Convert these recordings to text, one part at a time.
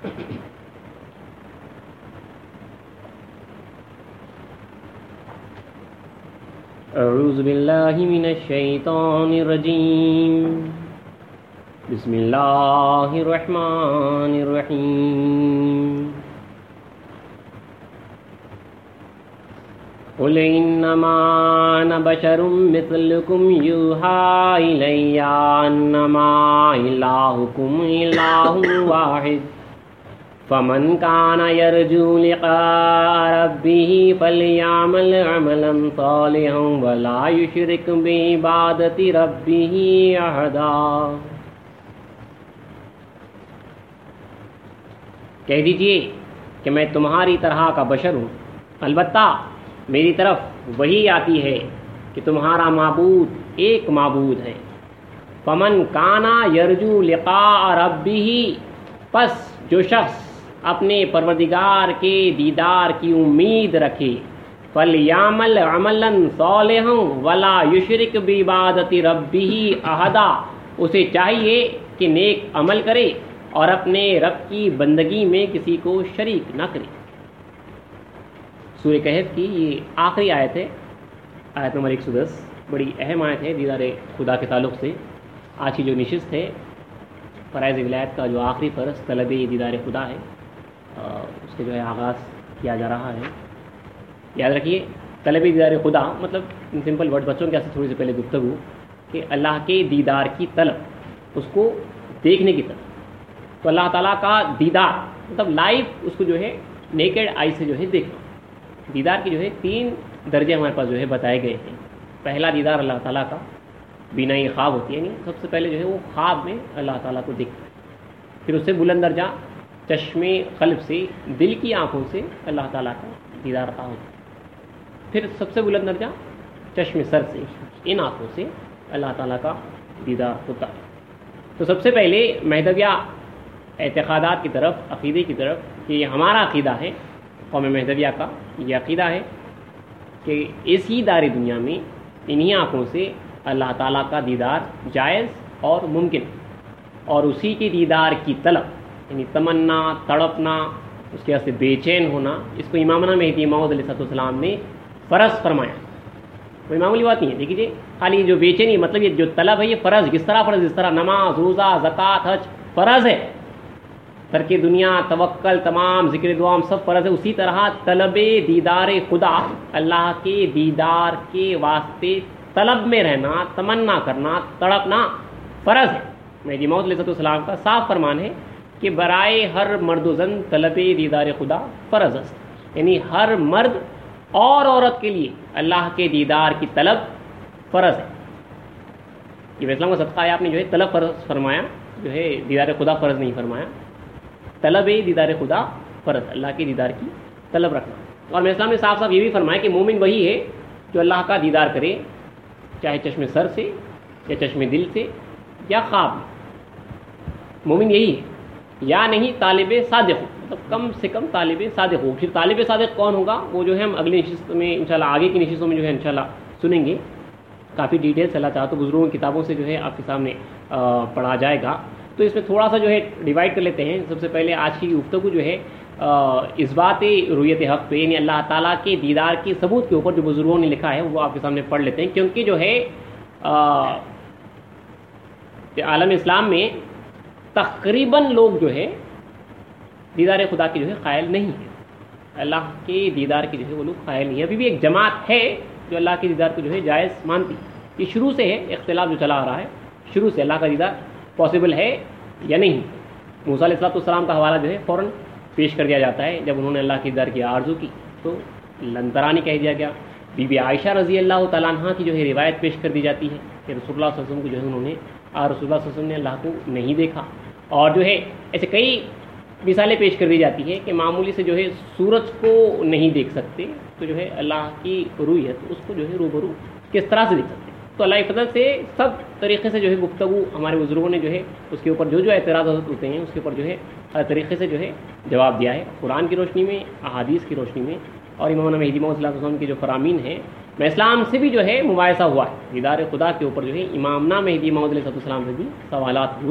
اعوذ باللہ من الشیطان الرجیم بسم اللہ الرحمن الرحیم قل انما انا بشر مثلکم یوحی الی انما الہکم الہ واحد فمن كان يرجو لقاء ربه فليعمل عملا صالحا ولا يشرك بعبادة ربه أحدا۔ کہہ دیجئے کہ میں تمہاری طرح کا بشر ہوں، البتہ میری طرف وہی آتی ہے کہ تمہارا معبود ایک معبود ہے۔ فمن کانا یرجو لقاء ربہ، پس جو شخص اپنے پروردگار کے دیدار کی امید رکھے، فَلْيَعْمَلْ عَمَلًا صَالِحًا وَلَا يُشْرِكْ بِعِبَادَةِ رَبِّهِ أَحَدًا، اسے چاہیے کہ نیک عمل کرے اور اپنے رب کی بندگی میں کسی کو شریک نہ کرے۔ سورہ کہف کی یہ آخری آیت ہے، آیت نمبر 110، بڑی اہم آیت ہے دیدار خدا کے تعلق سے۔ آج کی جو نشست ہے فرائض ولایت کا جو آخری فرض طلب دیدار خدا ہے، اس کے جو ہے آغاز کیا جا رہا ہے۔ یاد رکھیے طلب دیدار خدا مطلب ان سمپل ورڈ، بچوں کے تھوڑی سی پہلے گفتگو کہ اللہ کے دیدار کی طلب، اس کو دیکھنے کی طلب۔ تو اللہ تعالیٰ کا دیدار مطلب لائف، اس کو جو ہے نیکڈ آئی سے جو ہے دیکھنا۔ دیدار کی جو ہے 3 درجے ہمارے پاس جو ہے بتائے گئے ہیں۔ پہلا دیدار اللہ تعالیٰ کا بینائی خواب ہوتی ہے، یعنی سب سے پہلے جو ہے وہ خواب میں اللہ تعالیٰ کو دیکھتا ہے۔ پھر اس سے بلند درجہ چشم قلب سے، دل کی آنکھوں سے اللہ تعالیٰ کا دیدار عطا ہوتا ہے۔ پھر سب سے بلند درجہ چشم سر سے، ان آنکھوں سے اللہ تعالیٰ کا دیدار ہوتا ہے۔ تو سب سے پہلے مہدویہ اعتقادات کی طرف، عقیدے کی طرف، کہ یہ ہمارا عقیدہ ہے قوم مہدویہ کا، یہ عقیدہ ہے کہ اسی دار دنیا میں انہی آنکھوں سے اللہ تعالیٰ کا دیدار جائز اور ممکن، اور اسی کے دیدار کی طلب یعنی تمنا، تڑپنا، اس کے واسطے بے چین ہونا، اس کو امامنا مہدی موعود علیہ السلام نے فرض فرمایا۔ کوئی معمولی بات نہیں ہے۔ دیکھیے خالی جو بے چینی مطلب یہ جو طلب ہے، یہ فرض کس طرح فرض، جس طرح نماز، روزہ، زکوٰۃ، حج فرض ہے، ترک دنیا، توکل، تمام ذکر دعام سب فرض ہے، اسی طرح طلب دیدار خدا، اللہ کے دیدار کے واسطے طلب میں رہنا، تمنا کرنا، تڑپنا فرض ہے۔ مہدی موعود علیہ السلام کا صاف فرمان ہے کہ برائے ہر مرد و زن طلب دیدار خدا فرض ہے، یعنی ہر مرد اور عورت کے لیے اللہ کے دیدار کی طلب فرض ہے۔ یہ اسلام کا صدقہ ہے، آپ نے جو ہے طلب فرض فرمایا، جو ہے دیدار خدا فرض نہیں فرمایا۔ طلب دیدار خدا فرض، اللہ کے دیدار کی طلب رکھنا۔ اور اسلام نے صاف صاف یہ بھی فرمایا کہ مومن وہی ہے جو اللہ کا دیدار کرے، چاہے چشم سر سے یا چشم دل سے یا خواب میں۔ مومن یہی ہے، یا نہیں طالب صادق ہو، مطلب کم سے کم طالب صادق ہو۔ پھر طالب صادق کون ہوگا، وہ جو ہے ہم اگلی نشست میں انشاءاللہ، آگے کی نشستوں میں جو ہے انشاءاللہ سنیں گے، کافی ڈیٹیلس اللہ چاہا تو بزرگوں کی کتابوں سے جو ہے آپ کے سامنے پڑھا جائے گا۔ تو اس میں تھوڑا سا جو ہے ڈیوائڈ کر لیتے ہیں۔ سب سے پہلے آج کی گفتگو جو ہے اس بات رویت حق پہ، یعنی اللہ تعالیٰ کے دیدار کی ثبوت کے اوپر جو بزرگوں نے لکھا ہے وہ آپ کے سامنے پڑھ لیتے ہیں، کیونکہ جو ہے عالم اسلام میں تقریباً لوگ جو ہے دیدار خدا کے جو ہے قائل نہیں ہے، اللہ کے دیدار کے جو ہے وہ لوگ قائل نہیں ہے۔ ابھی بھی ایک جماعت ہے جو اللہ کے دیدار کو جو ہے جائز مانتی، یہ شروع سے ہے اختلاف جو چلا آ رہا ہے، شروع سے اللہ کا دیدار پاسبل ہے یا نہیں۔ موسیٰ علیہ السلام کا حوالہ جو ہے فوراً پیش کر دیا جاتا ہے، جب انہوں نے اللہ کے دیدار کی آرزو کی تو لنترانی کہہ دیا گیا۔ بی بی عائشہ رضی اللہ تعالیٰ عنہ کی جو ہے روایت پیش کر دی جاتی ہے کہ رسول اللہ صلی اللہ علیہ وسلم کو جو ہے انہوں نے رسول اللہ صلی اللہ علیہ وسلم نے اللہ کو نہیں دیکھا، اور جو ہے ایسے کئی مثالیں پیش کر دی جاتی ہے کہ معمولی سے جو ہے سورج کو نہیں دیکھ سکتے تو جو ہے اللہ کی رویت اس کو جو ہے روبرو کس طرح سے دیکھ سکتے ہیں۔ تو اللہ کے فضل سے سب طریقے سے جو ہے گفتگو ہمارے بزرگوں نے جو ہے اس کے اوپر جو اعتراضات ہوتے ہیں اس کے اوپر جو ہے ہر طریقے سے جو ہے جواب دیا ہے، قرآن کی روشنی میں، احادیث کی روشنی میں، اور امام مہدی موعود صلی اللہ علیہ وسلم کے جو فرامین ہیں، میں اسلام سے بھی جو ہے مباحثہ ہوا ہے، دیدار خدا کے اوپر جو ہے امامنا مہدی موعود علیہ السلام سے بھی سوالات ہوئے ہیں،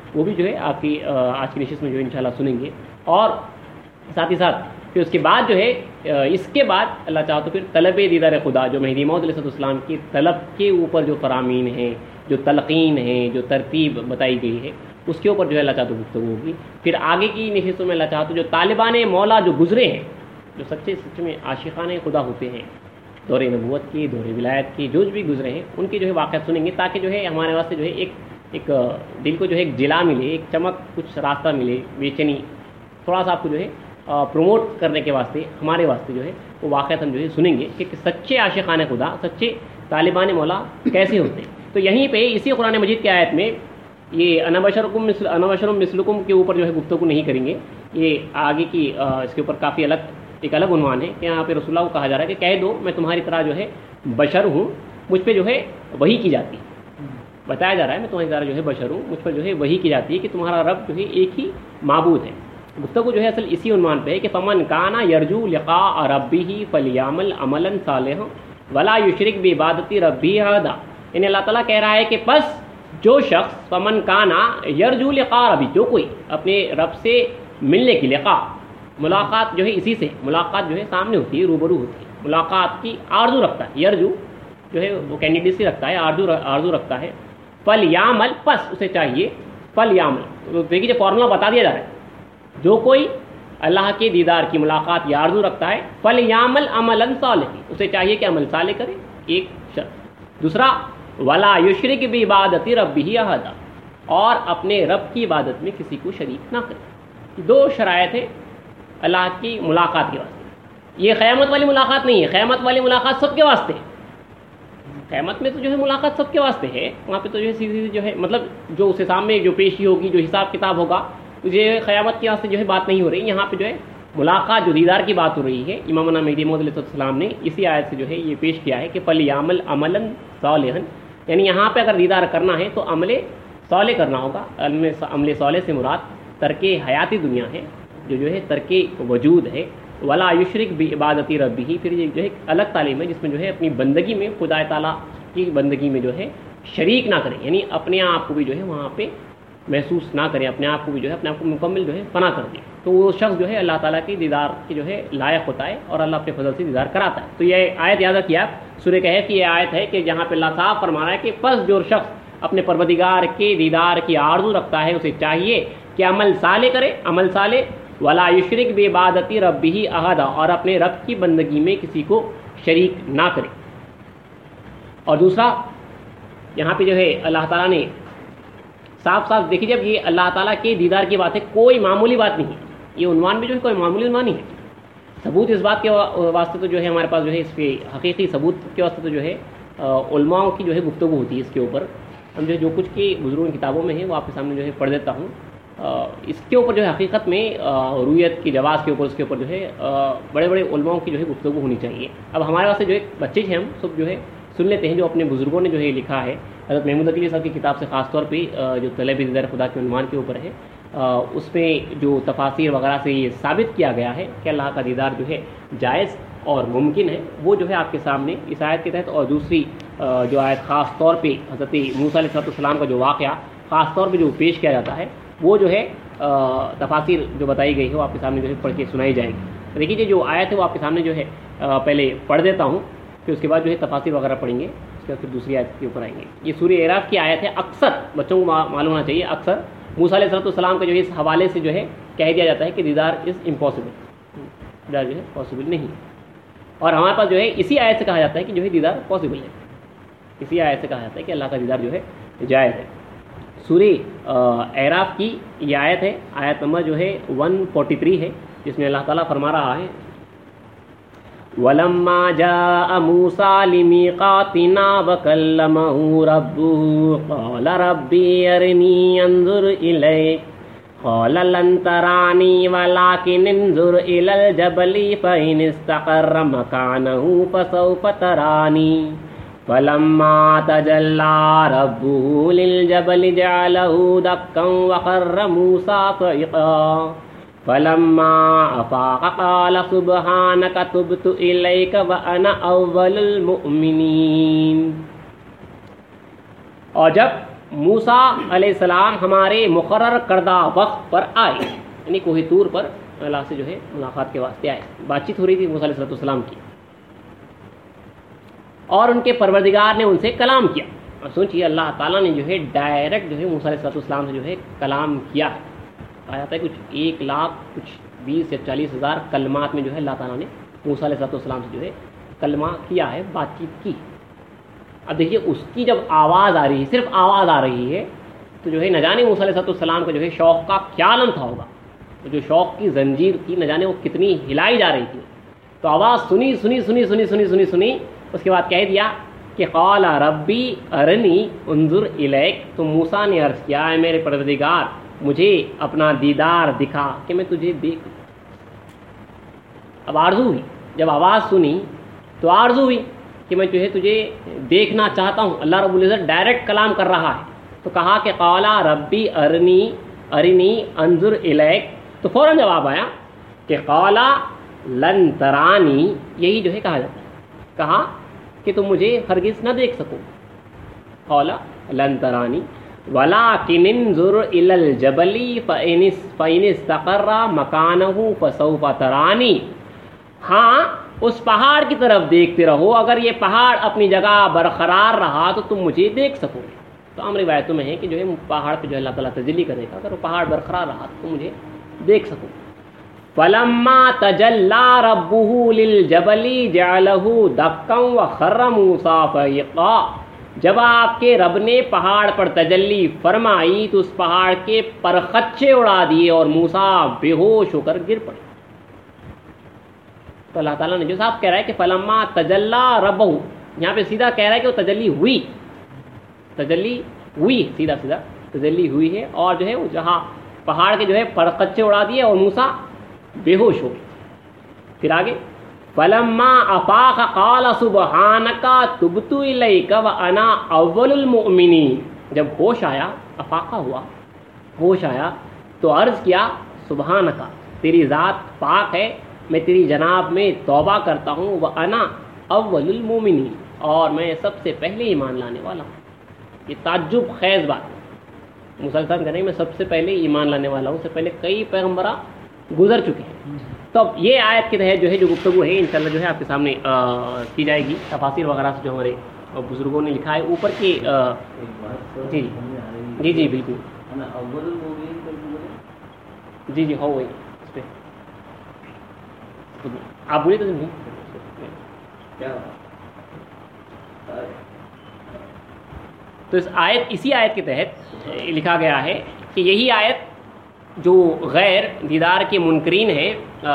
وہ بھی جو ہے آپ کی آج کی نشست میں جو ہے انشاءاللہ سنیں گے. اور ساتھ ہی ساتھ پھر اس کے بعد جو ہے اس کے بعد اللہ چاہا تو پھر طلب دیدار خدا جو مہدی موعود علیہ السلام کی طلب کے اوپر جو فرامین ہیں، جو تلقین ہیں، جو ترتیب بتائی گئی ہے، اس کے اوپر جو ہے اللہ چاہا تو گفتگو ہوگی. پھر آگے کی نشستوں میں اللہ چاہا تو جو طالبان مولا جو گزرے ہیں، جو سچے میں عاشقان خدا ہوتے ہیں، دور نبوت کی، دور ولایت کی، جو بھی گزرے ہیں، ان کے جو ہے واقعات سنیں گے، تاکہ جو ہے ہمارے واسطے جو ہے ایک دل کو جو ہے ایک جلا ملے، ایک چمک، کچھ راستہ ملے، بے چینی تھوڑا سا آپ کو جو ہے پروموٹ کرنے کے واسطے ہمارے واسطے جو ہے وہ واقعات ہم جو ہے سنیں گے کہ سچے عاشقان خدا، سچے طالبان مولا کیسے ہوتے ہیں. تو یہیں پہ اسی قرآن مجید کی آیت میں یہ انا بشر مثلکم کے اوپر جو ہے گفتگو نہیں کریں گے. یہ آگے کی اس کے اوپر کافی ایک الگ عنوان ہے کہ یہاں پہ رسول اللہ کو کہا جا رہا ہے کہ کہہ دو میں تمہاری طرح جو ہے بشر ہوں، مجھ پہ جو ہے وحی کی جاتی ہے. بتایا جا رہا ہے میں تمہاری طرح جو ہے بشر ہوں، مجھ پر جو ہے وحی کی جاتی ہے کہ تمہارا رب جو ہے ایک ہی معبود ہے. گفتگو جو ہے اصل اسی عنوان پہ ہے کہ فمن کانا یرجو لقاء ربہ فلیعمل عملا صالحا ولا یشرک بعبادت ربہ احدا. یعنی اللہ تعالیٰ کہہ رہا ہے کہ بس جو شخص فمن کانا یرجو لقاء ربہ، جو کوئی اپنے رب سے ملنے کی لقاء، ملاقات جو ہے اسی سے ملاقات جو ہے سامنے ہوتی ہے، روبرو ہوتی ہے، ملاقات کی آرزو رکھتا ہے. یرجو جو ہے وہ کینڈیڈیسی رکھتا ہے، آرزو رکھتا ہے. فلیعمل، پس اسے چاہیے، فلیعمل دیکھیے جو فارمولا بتا دیا جا رہا ہے، جو کوئی اللہ کے دیدار کی ملاقات یا آرزو رکھتا ہے فلیعمل عملا صالحا، اسے چاہیے کہ عمل صالح کرے، ایک شرط. دوسرا ولا یشرک بعبادت ربہ احدا، اور اپنے رب کی عبادت میں کسی کو شریک نہ کرے. دو شرائط ہیں اللہ کی ملاقات کے واسطے. یہ قیامت والی ملاقات نہیں ہے، قیامت والی ملاقات سب کے واسطے ہے. قیامت میں تو جو ہے ملاقات سب کے واسطے ہے، وہاں پہ تو جو ہے سیدھی جو ہے مطلب جو اسے سامنے جو پیشی ہوگی، جو حساب کتاب ہوگا، یہ قیامت کے واسطے جو ہے بات نہیں ہو رہی. یہاں پہ جو ہے ملاقات، جو دیدار کی بات ہو رہی ہے، امامنا مہدی موعود علیہ السلام نے اسی آیت سے جو ہے یہ پیش کیا ہے کہ فلیعمل عملا صالحا. یعنی یہاں پہ اگر دیدار کرنا ہے تو عمل صالح کرنا ہوگا. عمل صالح سے مراد ترک حیاتی دنیا ہے، جو ہے ترک وجود ہے. ولا یشرک بعبادت ربہ، پھر یہ جو ہے الگ تعلیم ہے جس میں جو ہے اپنی بندگی میں خدا تعالیٰ کی بندگی میں جو ہے شریک نہ کریں، یعنی اپنے آپ کو بھی جو ہے وہاں پہ محسوس نہ کریں، اپنے آپ کو بھی جو ہے اپنے آپ کو مکمل جو ہے فنا کر دیں. تو وہ شخص جو ہے اللہ تعالیٰ کے دیدار کی جو ہے لائق ہوتا ہے اور اللہ اپنے فضل سے دیدار کراتا ہے. تو یہ آیت یاد رکھیے آپ، سورہ کہف کی یہ آیت ہے کہ جہاں پہ اللہ صاحب فرما رہا ہے کہ پس جو شخص اپنے پروردگار کے دیدار کی آرزو رکھتا ہے اسے چاہیے کہ عمل صالح کرے، عمل صالح ولا یشرک بعبادت ربہ احدا، اور اپنے رب کی بندگی میں کسی کو شریک نہ کرے. اور دوسرا یہاں پہ جو ہے اللہ تعالیٰ نے صاف دیکھیے، جب یہ اللہ تعالیٰ کے دیدار کی بات ہے، کوئی معمولی بات نہیں ہے. یہ عنوان بھی جو ہے کوئی معمولی عنوان نہیں ہے. ثبوت اس بات کے واسطے تو جو ہے ہمارے پاس جو ہے اس پہ حقیقی ثبوت کے واسطے تو جو ہے علماء کی جو ہے گفتگو ہوتی ہے اس کے اوپر. ہم جو ہے جو کچھ کی بزرگوں کی کتابوں میں ہے وہ آپ کے سامنے جو ہے پڑھ دیتا ہوں. اس کے اوپر جو ہے حقیقت میں رویت کی جواز کے اوپر، اس کے اوپر جو ہے بڑے بڑے علماء کی جو ہے گفتگو ہونی چاہیے. اب ہمارے واسطے جو ہے بچے ہیں، ہم سب جو ہے سن لیتے ہیں جو اپنے بزرگوں نے جو ہے لکھا ہے. حضرت محمود عقیلی صاحب کی کتاب سے خاص طور پہ جو طلب دیدار خدا کے عنوان کے اوپر ہے، اس میں جو تفاسیر وغیرہ سے یہ ثابت کیا گیا ہے کہ اللہ کا دیدار جو ہے جائز اور ممکن ہے، وہ جو ہے آپ کے سامنے اس آیت کے تحت. اور دوسری جو آیت خاص طور پہ حضرت موسیٰ علیہ السلام کا جو واقعہ خاص طور پہ جو پیش کیا جاتا ہے، وہ جو ہے تفاسیر جو بتائی گئی ہے وہ آپ کے سامنے جو ہے پڑھ کے سنائی جائے گی. دیکھیے جو آیت ہے وہ آپ کے سامنے جو ہے پہلے پڑھ دیتا ہوں، پھر اس کے بعد جو ہے تفاسیر وغیرہ پڑھیں گے، اس کے بعد پھر دوسری آیت کے اوپر آئیں گے. یہ سورہ اعراف کی آیت ہے. اکثر بچوں کو معلوم ہونا چاہیے، اکثر موسیٰ علیہ السلام کے جو ہے اس حوالے سے جو ہے کہہ دیا جاتا ہے کہ دیدار از امپاسبل، دیدار جو ہے پاسبل نہیں. اور ہمارے پاس جو ہے اسی آیت سے کہا جاتا ہے کہ جو ہے دیدار پاسبل ہے. اسی آیت سے کہا جاتا ہے کہ اللہ کا دیدار جو ہے جائز ہے. سورہ اعراف کی یہ آیت ہے، آیت نمبر جو ہے 143 ہے، جس میں اللہ تعالیٰ فرما رہا ہے وَلَمَّا جَاءَ مُوسَىٰ لِمِيقَاتِنَا وَكَلَّمَهُ رَبُّهُ قَالَ رَبِّ أَرِنِي أَنظُرْ إِلَيْكَ قَالَ لَن تَرَانِي وَلَٰكِنِ انظُرْ إِلَى الْجَبَلِ فَإِنِ اسْتَقَرَّ مَكَانَهُ فَسَوْفَ تَرَانِي فَلَمَّا تَجَلَّىٰ رَبُّهُ لِلْجَبَلِ جَعَلَهُ دَكًّا وَخَرَّ مُوسَىٰ صَعِقًا فَلَمَّا أَفَاقَ قَالَ سُبْحَانَكَ تُبْتُ إِلَيْكَ وَأَنَا أَوَّلُ الْمُؤْمِنِينَ. اور جب موسیٰ علیہ السلام ہمارے مقرر کردہ وقت پر آئے، یعنی کوہ طور پر اللہ سے جو ہے ملاقات کے واسطے آئے، بات چیت ہو رہی تھی موسیٰ علیہ السلام کی، اور ان کے پروردگار نے ان سے کلام کیا۔ اور سوچیے اللہ تعالیٰ نے جو ہے ڈائریکٹ جو ہے موسیٰ علیہ السلام سے جو ہے کلام کیا ہے، کہا جاتا ہے کچھ 1 لاکھ کچھ 20 یا 40 ہزار کلمات میں جو ہے اللہ تعالیٰ نے موسیٰ علیہ السلام سے جو ہے کلمہ کیا ہے، بات چیت کی۔ اب دیکھیے اس کی جب آواز آ رہی ہے، صرف آواز آ رہی ہے، تو جو ہے نہ جانے موسیٰ علیہ السلام کا جو ہے شوق کا کیا عالم تھا ہوگا، تو جو شوق کی زنجیر تھی نہ جانے وہ کتنی ہلائی جا رہی تھی۔ تو آواز سنی سنی سنی سنی سنی سنی سنی اس کے بعد کہہ دیا کہ قال ربی ارنی انظر الیک، تو موسیٰ نے عرض کیا اے میرے پروردگار مجھے اپنا دیدار دکھا کہ میں تجھے دیکھوں۔ اب آرزو ہوئی، جب آواز سنی تو آرزو ہوئی کہ میں جو ہے تجھے دیکھنا چاہتا ہوں۔ اللہ رب العزت ڈائریکٹ کلام کر رہا ہے، تو کہا کہ قال ربی ارنی انظر الیک، تو فوراً جواب آیا کہ قال لن ترانی، یہی جو ہے کہا جاتا ہے، کہا کہ تم مجھے ہرگز نہ دیکھ سکو، قال لن ترانی ولکن انظر الی الجبل فإن استقر مکانہ فسوف ترانی، ہاں اس پہاڑ کی طرف دیکھتے رہو، اگر یہ پہاڑ اپنی جگہ برقرار رہا تو تم مجھے دیکھ سکو گے۔ تو عام روایتوں میں ہے کہ جو ہے پہاڑ پہ جو ہے اللہ تعالیٰ تجلی کرے گا، اگر وہ پہاڑ برقرار رہا تو تم مجھے دیکھ سکو۔ فلما تجلی ربہ للجبل جعلہ دکا وخر موسیٰ صعقا، جب آپ کے رب نے پہاڑ پر تجلی فرمائی تو اس پہاڑ کے پرخچے اڑا دیے اور موسیٰ بے ہوش ہو کر گر پڑے۔ تو اللہ تعالیٰ نے جو صاحب کہہ رہا ہے کہ فلما تجلی ربہ، یہاں پہ سیدھا کہہ رہا ہے کہ وہ تجلی ہوئی، سیدھا تجلی ہوئی ہے، اور جو ہے وہ جہاں پہاڑ کے جو ہے پرخچے اڑا دیے اور موسیٰ بے ہوش ہو گئے۔ پھر آگے فلما افاق قال سبحانک تبت الیک وانا اول المؤمنین، جب ہوش آیا، افاقہ ہوا، ہوش آیا تو عرض کیا سبحانک، تیری ذات پاک ہے، میں تیری جناب میں توبہ کرتا ہوں، وانا اول المؤمنین، اور میں سب سے پہلے ایمان لانے والا ہوں۔ یہ تعجب خیز بات ہے، موسیٰ علیہ السلام کہہ رہے ہیں میں سب سے پہلے ایمان لانے والا ہوں، اس سے پہلے کئی پیغمبراں گزر چکے ہیں۔ تو اب یہ آیت کے تحت جو ہے جو گفتگو ہے انشاءاللہ جو ہے آپ کے سامنے کی جائے گی، تفاسیر وغیرہ سے جو ہمارے بزرگوں نے لکھا ہے اوپر کی۔ جی بالکل، جی ہو وہی اس پہ آپ بولے تو تو اسی آیت کے تحت لکھا گیا ہے کہ یہی آیت جو غیر دیدار کے منکرین ہیں،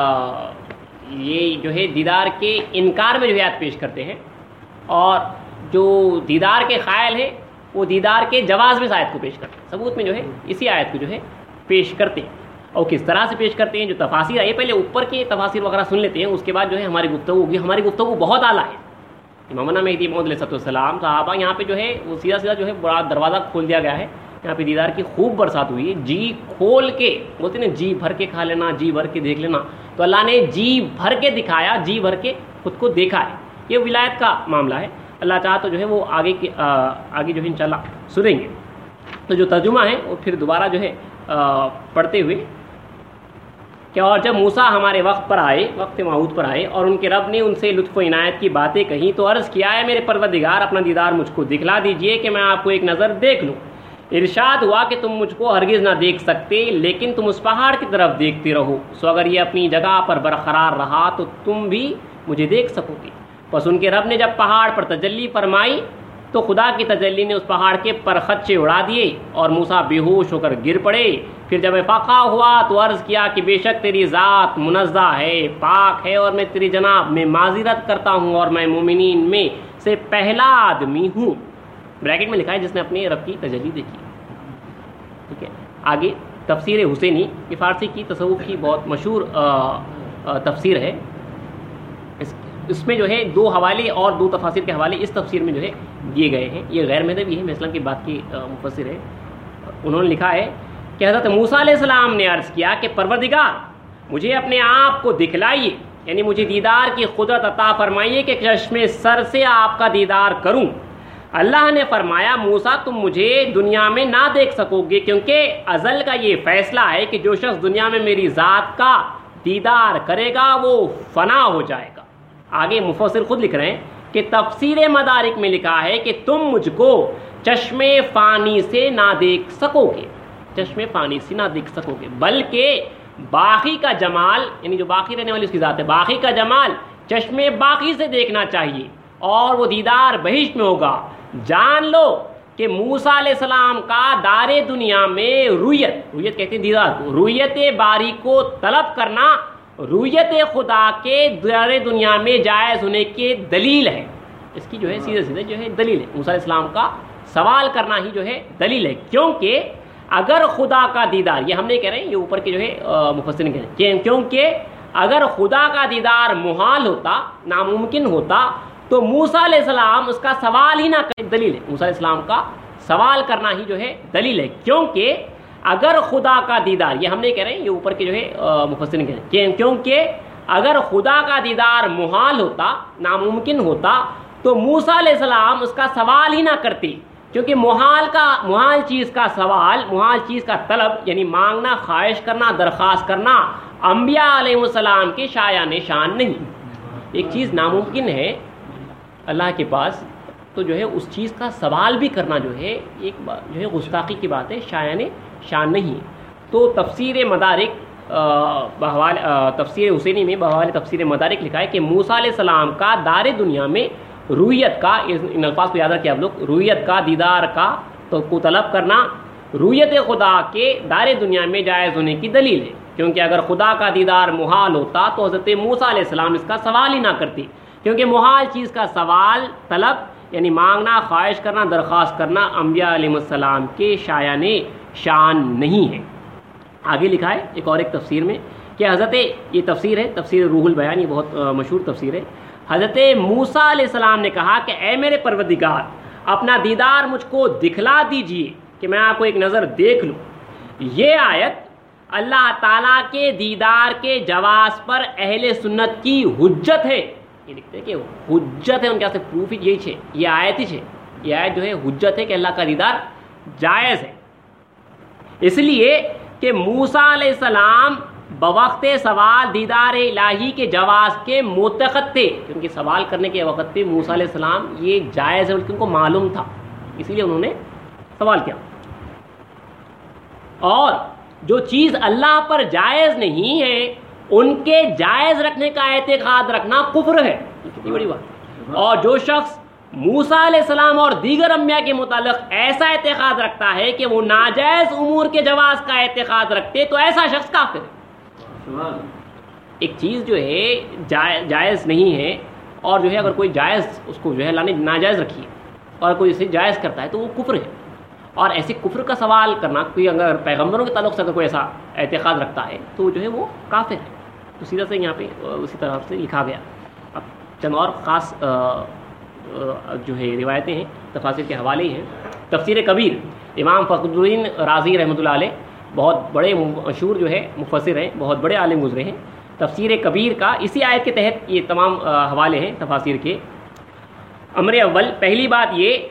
یہ جو ہے دیدار کے انکار میں جو ہے آیت پیش کرتے ہیں، اور جو دیدار کے قائل ہیں وہ دیدار کے جواز میں اس آیت کو پیش کرتے ہیں، ثبوت میں جو ہے اسی آیت کو جو ہے پیش کرتے ہیں۔ اور کس طرح سے پیش کرتے ہیں، جو تفاسیر ہے، پہلے اوپر کے تفاسیر وغیرہ سن لیتے ہیں، اس کے بعد جو ہے ہماری گفتگو ہوگی۔ ہماری گفتگو بہت اعلیٰ ہے۔ امامنا مہدی موعود علیہ السلام صحابہ یہاں پہ جو ہے وہ سیدھا جو ہے بڑا دروازہ کھول دیا گیا ہے، یہاں پہ دیدار کی خوب برسات ہوئی ہے، جی کھول کے، بولتے نا جی بھر کے کھا لینا، جی بھر کے دیکھ لینا، تو اللہ نے جی بھر کے دکھایا، جی بھر کے خود کو دیکھا ہے۔ یہ ولایت کا معاملہ ہے، اللہ چاہا تو جو ہے وہ آگے جو ہے انشاءاللہ سنیں گے۔ تو جو ترجمہ ہے وہ پھر دوبارہ جو ہے پڑھتے ہوئے کہ اور جب موسیٰ ہمارے وقت موعود پر آئے اور ان کے رب نے ان سے لطف و عنایت کی باتیں کہیں تو عرض کیا ہے میرے پروردگار اپنا دیدار مجھ کو دکھلا دیجئے کہ میں آپ کو ایک نظر دیکھ لوں۔ ارشاد ہوا کہ تم مجھ کو ہرگز نہ دیکھ سکتے، لیکن تم اس پہاڑ کی طرف دیکھتے رہو، سو اگر یہ اپنی جگہ پر برقرار رہا تو تم بھی مجھے دیکھ سکو گے۔ پس ان کے رب نے جب پہاڑ پر تجلی فرمائی تو خدا کی تجلی نے اس پہاڑ کے پرخچے اڑا دیے اور موسیٰ بے ہوش ہو کر گر پڑے۔ پھر جب افاقہ ہوا تو عرض کیا کہ بے شک تیری ذات منزہ ہے، پاک ہے، اور میں تیری جناب میں معذرت کرتا ہوں اور میں مومنین میں سے پہلا آدمی ہوں۔ بریکٹ میں لکھا ہے جس نے اپنے رب کی تجلی دیکھی۔ ٹھیک ہے، آگے تفسیر حسینی، یہ فارسی کی تصوف کی بہت مشہور تفسیر ہے۔ اس میں جو ہے 2 حوالے اور 2 تفاسیر کے حوالے اس تفسیر میں جو ہے دیے گئے ہیں۔ یہ غیر مذہبی ہے، میں اسلام کی بات کی مفسر ہے۔ انہوں نے لکھا ہے کہ حضرت موسیٰ علیہ السلام نے عرض کیا کہ پروردگار مجھے اپنے آپ کو دکھلائیے، یعنی مجھے دیدار کی قدرت عطا فرمائیے کہ چشم سر سے آپ کا دیدار کروں۔ اللہ نے فرمایا موسیٰ تم مجھے دنیا میں نہ دیکھ سکو گے، کیونکہ ازل کا یہ فیصلہ ہے کہ جو شخص دنیا میں میری ذات کا دیدار کرے گا وہ فنا ہو جائے گا۔ آگے مفسر خود لکھ رہے ہیں کہ تفسیر مدارک میں لکھا ہے کہ تم مجھ کو چشم فانی سے نہ دیکھ سکو گے، چشم فانی سے نہ دیکھ سکو گے، بلکہ باقی کا جمال، یعنی جو باقی رہنے والی اس کی ذات ہے، باقی کا جمال چشم باقی سے دیکھنا چاہیے اور وہ دیدار بہشت میں ہوگا۔ جان لو کہ موسیٰ علیہ السلام کا دار دنیا میں رویت کہتے ہیں دیدار کو، رویت باری کو طلب کرنا رویت خدا کے دار دنیا میں جائز ہونے کے دلیل ہے۔ اس کی جو ہے سیدھے جو ہے دلیل ہے، موسیٰ علیہ السلام کا سوال کرنا ہی جو ہے دلیل ہے، کیونکہ اگر خدا کا دیدار، یہ ہم نہیں کہہ رہے ہیں، یہ اوپر کے جو ہے مفسرین کہہ رہے ہیں، کیونکہ اگر خدا کا دیدار محال ہوتا، ناممکن ہوتا، تو موسیٰ علیہ السلام اس کا سوال ہی نہ کرے، دلیل ہے، موسیٰ علیہ السلام کا سوال کرنا ہی جو ہے دلیل ہے، کیونکہ اگر خدا کا دیدار، یہ ہم نہیں کہہ رہے ہیں، یہ اوپر کے جو ہے مفسرین کہہ رہے ہیں، کیونکہ اگر خدا کا دیدار محال ہوتا، ناممکن ہوتا، تو موسیٰ علیہ السلام اس کا سوال ہی نہ کرتے، کیونکہ محال چیز کا سوال، محال چیز کا طلب یعنی مانگنا، خواہش کرنا، درخواست کرنا انبیاء علیہ السلام کے شایان شان نہیں۔ ایک چیز ناممکن ہے اللہ کے پاس، تو جو ہے اس چیز کا سوال بھی کرنا جو ہے ایک جو ہے گستاخی کی بات ہے، شایان شان نہیں۔ تو تفسیر مدارک تفسیر حسینی میں بحوالِ تفسیر مدارک لکھا ہے کہ موسیٰ علیہ السلام کا دار دنیا میں رویت کا، ان الفاظ کو یاد رکھیں آپ لوگ، رویت کا، دیدار کا تو کو طلب کرنا رویت خدا کے دار دنیا میں جائز ہونے کی دلیل ہے، کیونکہ اگر خدا کا دیدار محال ہوتا تو حضرت موسیٰ علیہ السلام اس کا سوال ہی نہ کرتے، کیونکہ محال چیز کا سوال، طلب یعنی مانگنا، خواہش کرنا، درخواست کرنا انبیاء علیہ السلام کے شایان شان نہیں ہے۔ آگے لکھا ہے ایک تفسیر میں کہ حضرت، یہ تفسیر ہے تفسیر روح البیان، یہ بہت مشہور تفسیر ہے، حضرت موسیٰ علیہ السلام نے کہا کہ اے میرے پروردگار اپنا دیدار مجھ کو دکھلا دیجئے کہ میں آپ کو ایک نظر دیکھ لوں۔ یہ آیت اللہ تعالیٰ کے دیدار کے جواز پر اہل سنت کی حجت ہے، یہ لکھتے ہیں کہ حجت ہے ان کے سے پروف ہی یہی ہے، یہ آیت ہی ہے، یہ آیت جو ہے حجت ہے کہ اللہ کا دیدار جائز ہے، اس لیے کہ موسیٰ علیہ السلام بوقت سوال دیدار الہی کے جواز کے معتقد تھے، ان کے سوال کرنے کے وقت پہ موسیٰ علیہ السلام یہ جائز ہے، ان کو معلوم تھا، اسی لیے انہوں نے سوال کیا۔ اور جو چیز اللہ پر جائز نہیں ہے ان کے جائز رکھنے کا اعتقاد رکھنا کفر ہے، کتنی بڑی بات۔ اور جو شخص موسیٰ علیہ السلام اور دیگر انبیاء کے متعلق ایسا اعتقاد رکھتا ہے کہ وہ ناجائز امور کے جواز کا اعتقاد رکھتے، تو ایسا شخص کافر ہے۔ ایک چیز جو ہے جائز نہیں ہے، اور جو ہے اگر کوئی جائز اس کو جو ہے اللہ نے ناجائز رکھی ہے اور کوئی اسے جائز کرتا ہے تو وہ کفر ہے، اور ایسے کفر کا سوال کرنا، کوئی اگر پیغمبروں کے تعلق سے اگر کوئی ایسا اعتقاد رکھتا ہے تو جو ہے وہ کافر ہے۔ تو سیدھا سے یہاں پہ اسی طرح سے لکھا گیا۔ اب چند اور خاص جو ہے روایتیں ہیں، تفاسیر کے حوالے ہیں۔ تفسیر کبیر، امام فخر الدین رازی رحمۃ اللہ علیہ بہت بڑے مشہور جو ہے مفسر ہیں، بہت بڑے عالم گزرے ہیں۔ تفسیر کبیر کا اسی آیت کے تحت یہ تمام حوالے ہیں تفاسیر کے۔ امر اول، پہلی بات یہ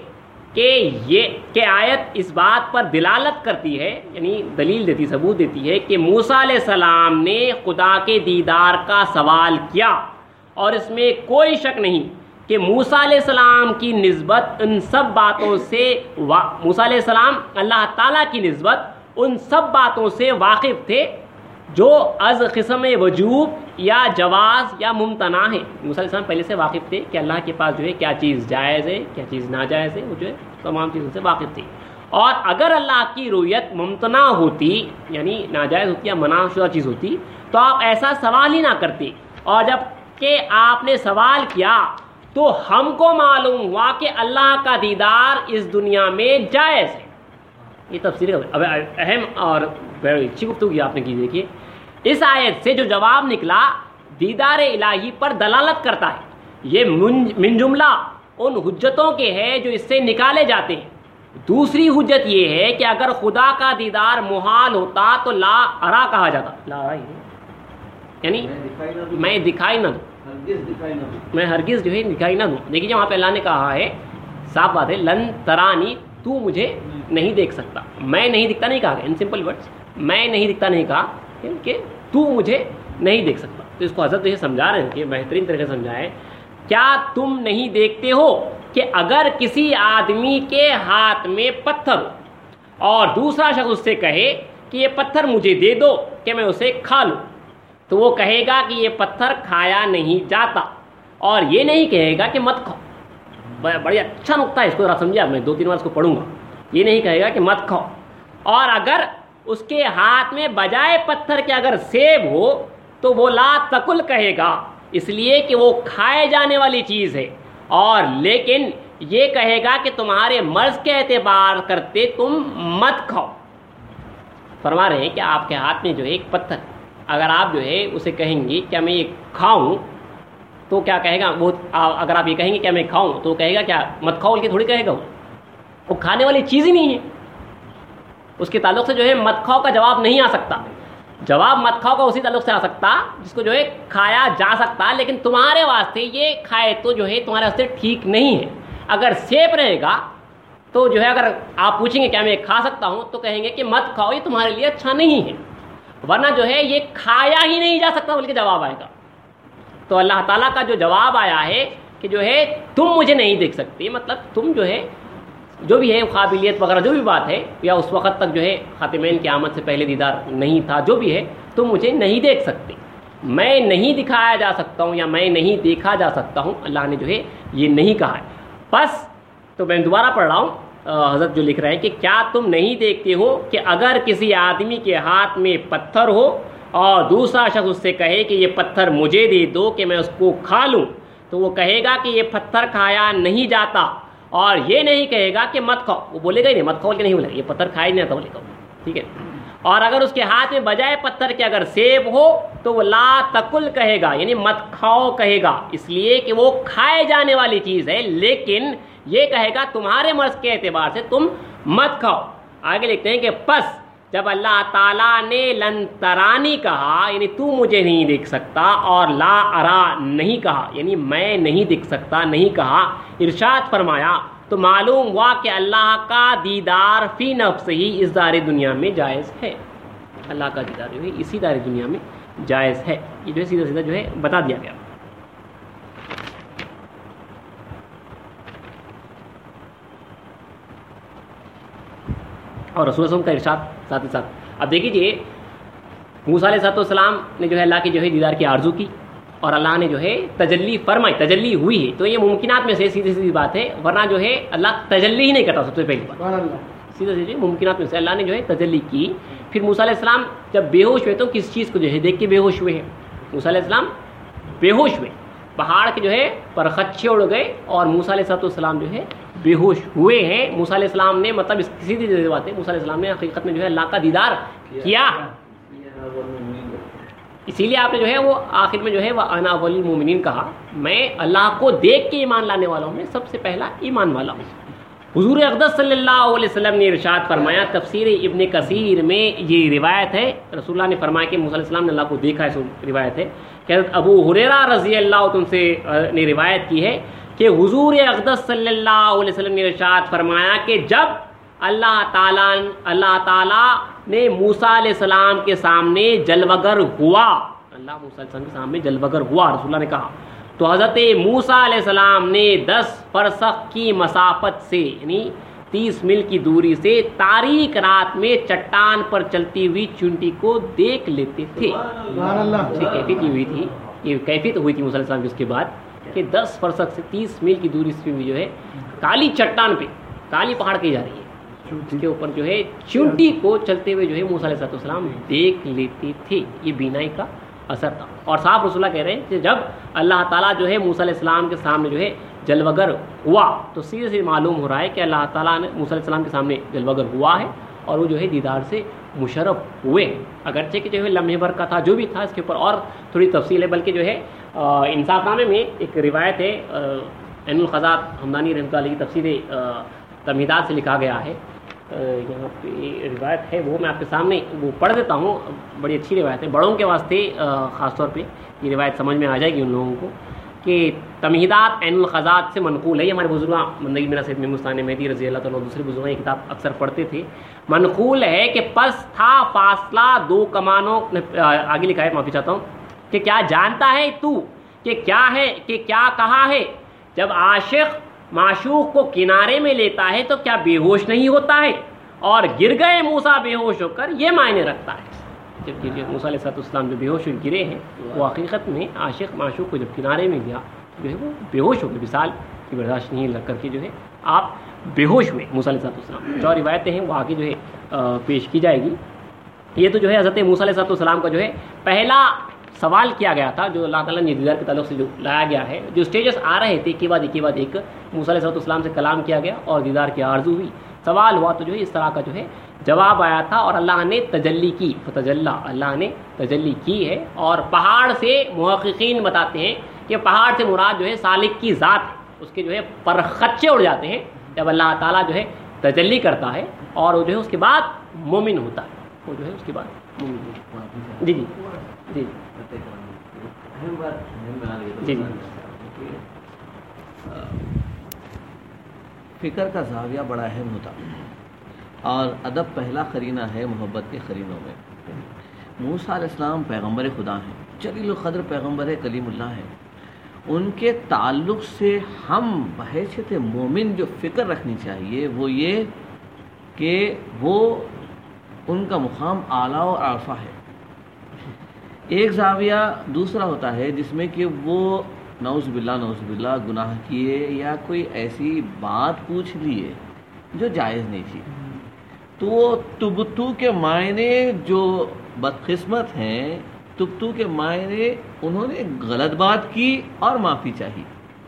کہ آیت اس بات پر دلالت کرتی ہے، یعنی دلیل دیتی، ثبوت دیتی ہے کہ موسیٰ علیہ السلام نے خدا کے دیدار کا سوال کیا، اور اس میں کوئی شک نہیں کہ موسیٰ علیہ السلام کی نسبت ان سب باتوں سے موسیٰ علیہ السلام اللہ تعالیٰ کی نسبت ان سب باتوں سے واقف تھے جو از قسم وجوب یا جواز یا ممتنع ہے۔ موسیٰ علیہ السلام پہلے سے واقف تھے کہ اللہ کے پاس جو ہے کیا چیز جائز ہے، کیا چیز ناجائز ہے، وہ جو ہے تمام چیزوں سے واقف تھی۔ اور اگر اللہ کی رویت ممتنع ہوتی، یعنی ناجائز ہوتی یا منع شدہ چیز ہوتی، تو آپ ایسا سوال ہی نہ کرتے، اور جب کہ آپ نے سوال کیا تو ہم کو معلوم ہوا کہ اللہ کا دیدار اس دنیا میں جائز ہے۔ یہ تفسیر ہے۔ اب اہم اور بڑی اچھی گفتگو آپ نے کی، دیکھیے اس آیت سے جو جواب نکلا دیدار الہی پر دلالت کرتا ہے، یہ من جملہ ان حجتوں کے ہے جو اس سے نکالے جاتے ہیں۔ دوسری حجت یہ ہے کہ اگر خدا کا دیدار محال ہوتا تو لا ارا کہا جاتا، لا ارا یعنی میں دکھائی نہ دوں، میں ہرگز جو ہے دکھائی نہ دوں۔ دیکھیے وہاں پہ اللہ نے کہا ہے صاف بات ہے، لن ترانی، تو مجھے نہیں دیکھ سکتا. میں نہیں دکھتا نہیں کہا، ان سمپل ورڈس میں نہیں دکھتا نہیں کہا کہ تو مجھے نہیں دیکھ سکتا. تو اس کو حضرت یہ سمجھا رہے ہیں کہ بہترین طریقے سے سمجھائے، کیا تم نہیں دیکھتے ہو کہ اگر کسی آدمی کے ہاتھ میں پتھر ہو اور دوسرا شخص اس سے کہے کہ یہ پتھر مجھے دے دو کہ میں اسے کھا لوں، تو وہ کہے گا کہ یہ پتھر کھایا نہیں جاتا، اور یہ نہیں کہے گا کہ مت کھاؤ. بڑی اچھا نقطہ ہے، اس کو ذرا سمجھا، میں 2-3 بار اس کو پڑھوں گا. یہ نہیں کہے گا کہ مت کھاؤ، اور اگر اس کے ہاتھ میں بجائے پتھر کے اگر سیب ہو تو وہ لا تکل کہے گا، اس لیے کہ وہ کھائے جانے والی چیز ہے، اور لیکن یہ کہے گا کہ تمہارے مرض کے اعتبار کرتے تم مت کھاؤ. فرما رہے ہیں کہ آپ کے ہاتھ میں جو ہے ایک پتھر، اگر آپ جو ہے اسے کہیں گے کیا میں یہ کھاؤں، تو کیا کہے گا وہ؟ اگر آپ یہ کہیں گے کیا میں کھاؤں، تو کہے گا کیا مت کھاؤ، بلکہ تھوڑی کہے گا وہ کھانے والی چیز ہی نہیں ہے. اس کے تعلق سے جو ہے مت کھاؤ کا جواب نہیں آ سکتا. جواب مت کھاؤ کا اسی تعلق سے آ سکتا جس کو جو ہے کھایا جا سکتا، لیکن تمہارے واسطے یہ کھائے تو جو ہے تمہارے واسطے ٹھیک نہیں ہے. اگر سیب رہے گا تو جو ہے اگر آپ پوچھیں گے کیا میں کھا سکتا ہوں، تو کہیں گے کہ مت کھاؤ، یہ تمہارے لیے اچھا نہیں ہے، ورنہ جو ہے یہ کھایا ہی نہیں جا سکتا بلکہ جواب آئے گا. تو اللہ تعالیٰ کا جو جواب آیا ہے کہ جو ہے تم مجھے نہیں دیکھ سکتے، مطلب تم جو ہے جو بھی ہے قابلیت وغیرہ جو بھی بات ہے، یا اس وقت تک جو ہے خاتمین کی آمد سے پہلے دیدار نہیں تھا، جو بھی ہے تم مجھے نہیں دیکھ سکتے، میں نہیں دکھایا جا سکتا ہوں یا میں نہیں دیکھا جا سکتا ہوں. اللہ نے جو ہے یہ نہیں کہا ہے. بس تو میں دوبارہ پڑھ رہا ہوں، حضرت جو لکھ رہے ہیں کہ کیا تم نہیں دیکھتے ہو کہ اگر کسی آدمی کے ہاتھ میں پتھر ہو اور دوسرا شخص اس سے کہے کہ یہ پتھر مجھے دے دو کہ میں اس کو کھا لوں، تو وہ کہے گا کہ یہ پتھر کھایا نہیں جاتا، اور یہ نہیں کہے گا کہ مت کھاؤ. وہ بولے گا ہی نہیں، مت کھاؤ کہ نہیں بولے گا، یہ پتھر کھایا نہیں جاتا بولے گا. ٹھیک ہے. اور اگر اس کے ہاتھ میں بجائے پتھر کے اگر سیب ہو تو وہ لا تکل کہے گا، یعنی مت کھاؤ کہے گا، اس لیے کہ وہ کھائے جانے والی چیز ہے، لیکن یہ کہے گا تمہارے مرض کے اعتبار سے تم مت کھاؤ. آگے لکھتے ہیں کہ پس جب اللہ تعالیٰ نے لن ترانی کہا، یعنی تو مجھے نہیں دیکھ سکتا، اور لا ارا نہیں کہا، یعنی میں نہیں دیکھ سکتا نہیں کہا، ارشاد فرمایا تو معلوم ہوا کہ اللہ کا دیدار فی نفس ہی اس دار دنیا میں جائز ہے. اللہ کا دیدار جو ہے اسی دار دنیا میں جائز ہے. یہ جو ہے سیدھا سیدھا جو ہے بتا دیا گیا. اور رسول اللہ کا ارشاد ساتھ ہی ساتھ. اب دیکھیے موسیٰ علیہ السلام نے جو ہے اللہ کی جو ہے دیدار کی آرزو کی، اور اللہ نے جو ہے تجلی فرمائی، تجلی ہوئی ہے. تو یہ ممکنات میں سے سیدھی سیدھی بات ہے، ورنہ جو ہے اللہ تجلی ہی نہیں کرتا. سب سے پہلی بات سیدھا سیدھی ممکنات میں سے اللہ نے جو ہے تجلی کی. پھر موسیٰ علیہ السلام جب بے ہوش ہوئے تو کس چیز کو جو ہے دیکھ کے بے ہوش ہوئے ہیں؟ موسیٰ علیہ السلام بے ہوش ہوئے، پہاڑ کے جو ہے پرخچے اڑ گئے اور موسیٰ علیہ السلام جو ہے بے ہوش ہوئے ہیں. موسیٰ علیہ السلام نے مطلب اس سیدھی سیدھی بات ہے، موسیٰ علیہ السلام نے حقیقت میں جو ہے اللہ کا دیدار کیا. اسی لیے آپ نے جو ہے وہ آخر میں جو ہے وہ انا اول المومنین کہا، میں اللہ کو دیکھ کے ایمان لانے والا ہوں، میں سب سے پہلا ایمان والا ہوں. حضور اقدس صلی اللہ علیہ وسلم نے ارشاد فرمایا، تفسیر ابن کثیر میں یہ روایت ہے، رسول اللہ نے فرمایا کہ موسیٰ علیہ السلام نے اللہ کو دیکھا ہے. سو روایت ہے کہ حضرت ابو ہریرہ رضی اللہ عنہ سے نے روایت کی ہے کہ حضور اقدس صلی اللہ علیہ وسلم نے ارشاد فرمایا کہ جب اللہ تعالیٰ نے موسیٰ علیہ السلام کے سامنے جلوگر ہوا، اللہ موسیٰ علیہ السلام کے سامنے جلوگر ہوا، رسول اللہ نے کہا، تو حضرت موسیٰ علیہ السلام نے 10 فرسخ کی مسافت سے، یعنی 30 میل کی دوری سے تاریک رات میں چٹان پر چلتی ہوئی چونٹی کو دیکھ لیتے تھے. کیفیت ہوئی تھی، یہ کیفیت ہوئی تھی موسیٰ علیہ السلام کی اس کے بعد کہ 10 فرسخ سے 30 میل کی دوری سے جو ہے کالی چٹان پہ، کالی پہاڑ کی جا رہی ہے، اس کے اوپر جو ہے چونٹی کو چلتے ہوئے جو ہے موسیٰ علیہ السلام دیکھ لیتے تھے. یہ بینائی کا اثر تھا. اور صاف رسول اللہ کہہ رہے ہیں کہ جب اللہ تعالیٰ جو ہے موسیٰ علیہ السلام کے سامنے جو ہے جلوگر ہوا تو سیدھے سے معلوم ہو رہا ہے کہ اللہ تعالیٰ نے موسیٰ علیہ السلام کے سامنے جلوگر ہوا ہے اور وہ جو ہے دیدار سے مشرف ہوئے. اگرچہ کہ جو ہے لمحے بھر کا تھا، جو بھی تھا اس کے اوپر اور تھوڑی تفصیل ہے، بلکہ جو ہے انصاف نامے میں ایک روایت ہے، عین القضات حمدانی رحمۃ اللہ کی تفسیر تمہیدات سے لکھا گیا ہے. یہاں پہ روایت ہے وہ میں آپ کے سامنے وہ پڑھ دیتا ہوں. بڑی اچھی روایت ہے، بڑوں کے واسطے خاص طور پہ یہ روایت سمجھ میں آ جائے گی ان لوگوں کو کہ تمہیدات عین الخزات سے منقول ہے. یہ ہمارے بزرگاں بندگی میرا سید مستان مہدی رضی اللہ تعالیٰ دوسرے بزرگاں یہ کتاب اکثر پڑھتے تھے. منقول ہے کہ پس تھا فاصلہ دو کمانوں، آگے لکھا ہے معافی چاہتا ہوں، کہ کیا جانتا ہے تو کہ کیا ہے، کہ کیا کہا ہے، جب عاشق معشوق کو کنارے میں لیتا ہے تو کیا بے ہوش نہیں ہوتا ہے، اور گر گئے موسیٰ بے ہوش ہو کر یہ معنی رکھتا ہے. جب موسیٰ علیہ السلام جو بے ہوش ہو گرے ہیں وہ حقیقت میں عاشق معشوق کو جب کنارے میں گیا جو ہے وہ بے ہوش ہو گئے، وصال کی برداشت نہیں لگ کر کے جو ہے آپ بے ہوش ہوئے موسیٰ علیہ السلام. جو روایتیں ہیں وہ آگے جو ہے پیش کی جائے گی. یہ تو جو ہے حضرت موسیٰ علیہ السلام کا جو ہے پہلا سوال کیا گیا تھا جو اللہ تعالیٰ نے دیدار کے تعلق سے جو لایا گیا ہے. جو اسٹیجز آ رہے تھے ایک کے بعد ایک موسیٰ علیہ السلام سے کلام کیا گیا اور دیدار کی آرزو ہوئی، سوال ہوا تو جو ہے اس طرح کا جو ہے جواب آیا تھا اور اللہ نے تجلی کی، فتجلا، اللہ نے تجلی کی ہے. اور پہاڑ سے محققین بتاتے ہیں کہ پہاڑ سے مراد جو ہے سالک کی ذات ہے، اس کے جو ہے پرخچے اڑ جاتے ہیں جب اللہ تعالیٰ جو ہے تجلی کرتا ہے اور وہ جو ہے اس کے بعد مومن ہوتا ہے، وہ جو ہے اس کے بعد مومن ہوتا ہے. جی جی جی جی جی فکر کا زاویہ بڑا اہم ہوتا اور ادب پہلا قرینہ ہے محبت کے قرینوں میں. موسیٰ علیہ السلام پیغمبر خدا ہیں، جلیل القدر پیغمبر کلیم اللہ ہیں. ان کے تعلق سے ہم بحیثیت مومن جو فکر رکھنی چاہیے وہ یہ کہ وہ ان کا مقام اعلیٰ و عرفہ ہے. ایک زاویہ دوسرا ہوتا ہے جس میں کہ وہ نعوذ باللہ گناہ کیے یا کوئی ایسی بات پوچھ لیے جو جائز نہیں تھی، تو وہ تبتو کے معنی جو بدقسمت ہیں، تبتو کے معنی انہوں نے غلط بات کی اور معافی چاہی.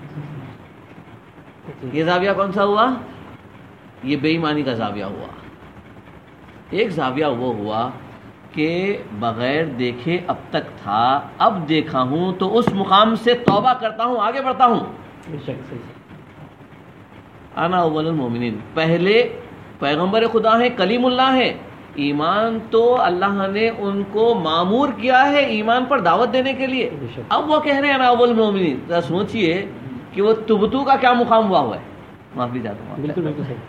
یہ زاویہ کون سا ہوا؟ یہ بے ایمانی کا زاویہ ہوا. ایک زاویہ وہ ہوا کہ بغیر دیکھے اب تک تھا، اب دیکھا ہوں تو اس مقام سے توبہ کرتا ہوں، آگے بڑھتا ہوں. انا اول المومنین، پہلے پیغمبر خدا ہیں، کلیم اللہ ہیں. ایمان تو اللہ نے ان کو معمور کیا ہے ایمان پر دعوت دینے کے لیے. اب وہ کہہ رہے ہیں انا اول المومنین. ذرا سوچئے کہ وہ تبتو کا کیا مقام ہوا ہے. معافی چاہتا ہوں. بالکل بالکل صحیح.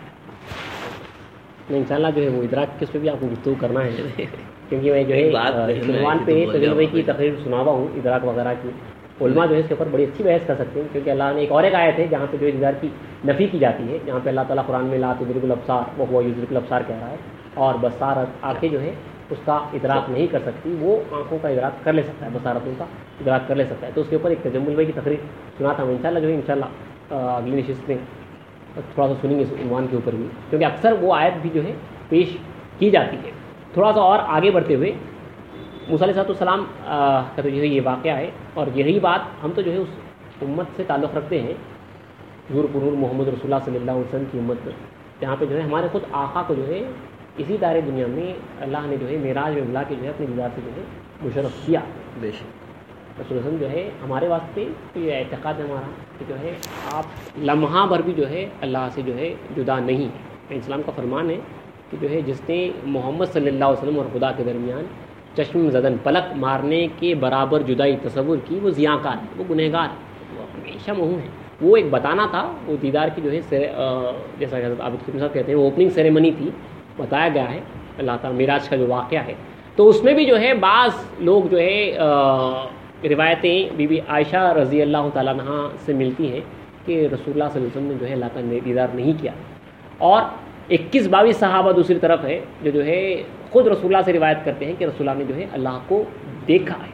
نہیں انشاءاللہ جو ہے وہ ادراک کس پہ بھی آپ کو گفتگو کرنا ہے کیونکہ میں جو ہے عنوان پہ تجربے کی تقریر سناوا ہوں ادراک وغیرہ کی. علماء جو ہے اس کے اوپر بڑی اچھی بحث کر سکتے ہیں کیونکہ اللہ نے ایک اور ایک آیت ہے جہاں پہ جو ادراک کی نفی کی جاتی ہے، جہاں پہ اللہ تعالیٰ قرآن میں لا تدرک الابصار وہو یدرک الابصار کہہ رہا ہے، اور بصارت آنکھیں جو ہے اس کا ادراک نہیں کر سکتی، وہ آنکھوں کا ادراک کر لے سکتا ہے، بصارتوں کا ادراک کر لے سکتا ہے. تو اس کے اوپر ایک تجمل بھائی کی تقریر سنا تھا. انشاءاللہ جو ہے انشاءاللہ اگلی نشست میں تھوڑا سا سنیں گے اس عنوان کے اوپر بھی، کیونکہ اکثر وہ آیت بھی جو ہے پیش کی جاتی ہے. تھوڑا سا اور آگے بڑھتے ہوئے موسیٰ علیہ السلام کا تو جو ہے یہ واقعہ ہے، اور یہی بات ہم تو جو ہے اس امت سے تعلق رکھتے ہیں، نور پرور محمد رسول اللہ صلی اللہ علیہ وسلم کی امت، جہاں پہ جو ہے ہمارے خود آقا کو جو ہے اسی دار دنیا میں اللہ نے جو ہے معراج میں بلا کے جو ہے اپنے دیدار سے جو ہے مشرف کیا. بے شک رسول اللہ جو ہے ہمارے واسطے یہ اعتقاد ہے ہمارا کہ جو ہے آپ لمحہ بھر بھی جو ہے اللہ سے جو ہے جدا نہیں ہے. اسلام کا فرمان ہے کہ جو ہے جس نے محمد صلی اللہ علیہ وسلم اور خدا کے درمیان چشم زدن پلک مارنے کے برابر جدائی تصور کی وہ زیاں کار ہے، وہ گنہگار ہے، وہ ہمیشہ محو ہے. وہ ایک بتانا تھا، وہ دیدار کی جو ہے جیسا کہ حضرت عابد خدمت صاحب کہتے ہیں وہ اوپننگ سیریمنی تھی، بتایا گیا ہے اللہ تعالیٰ معراج کا جو واقعہ ہے. تو اس میں بھی جو ہے بعض لوگ جو ہے روایتیں بی بی عائشہ رضی اللہ تعالیٰ عنہ سے ملتی ہیں کہ رسول اللہ صلی اللہ علیہ وسلم نے جو ہے اللہ کا دیدار نہیں کیا، اور 21-22 صحابہ دوسری طرف ہے جو ہے خود رسول اللہ سے روایت کرتے ہیں کہ رسول اللہ نے جو ہے اللہ کو دیکھا ہے.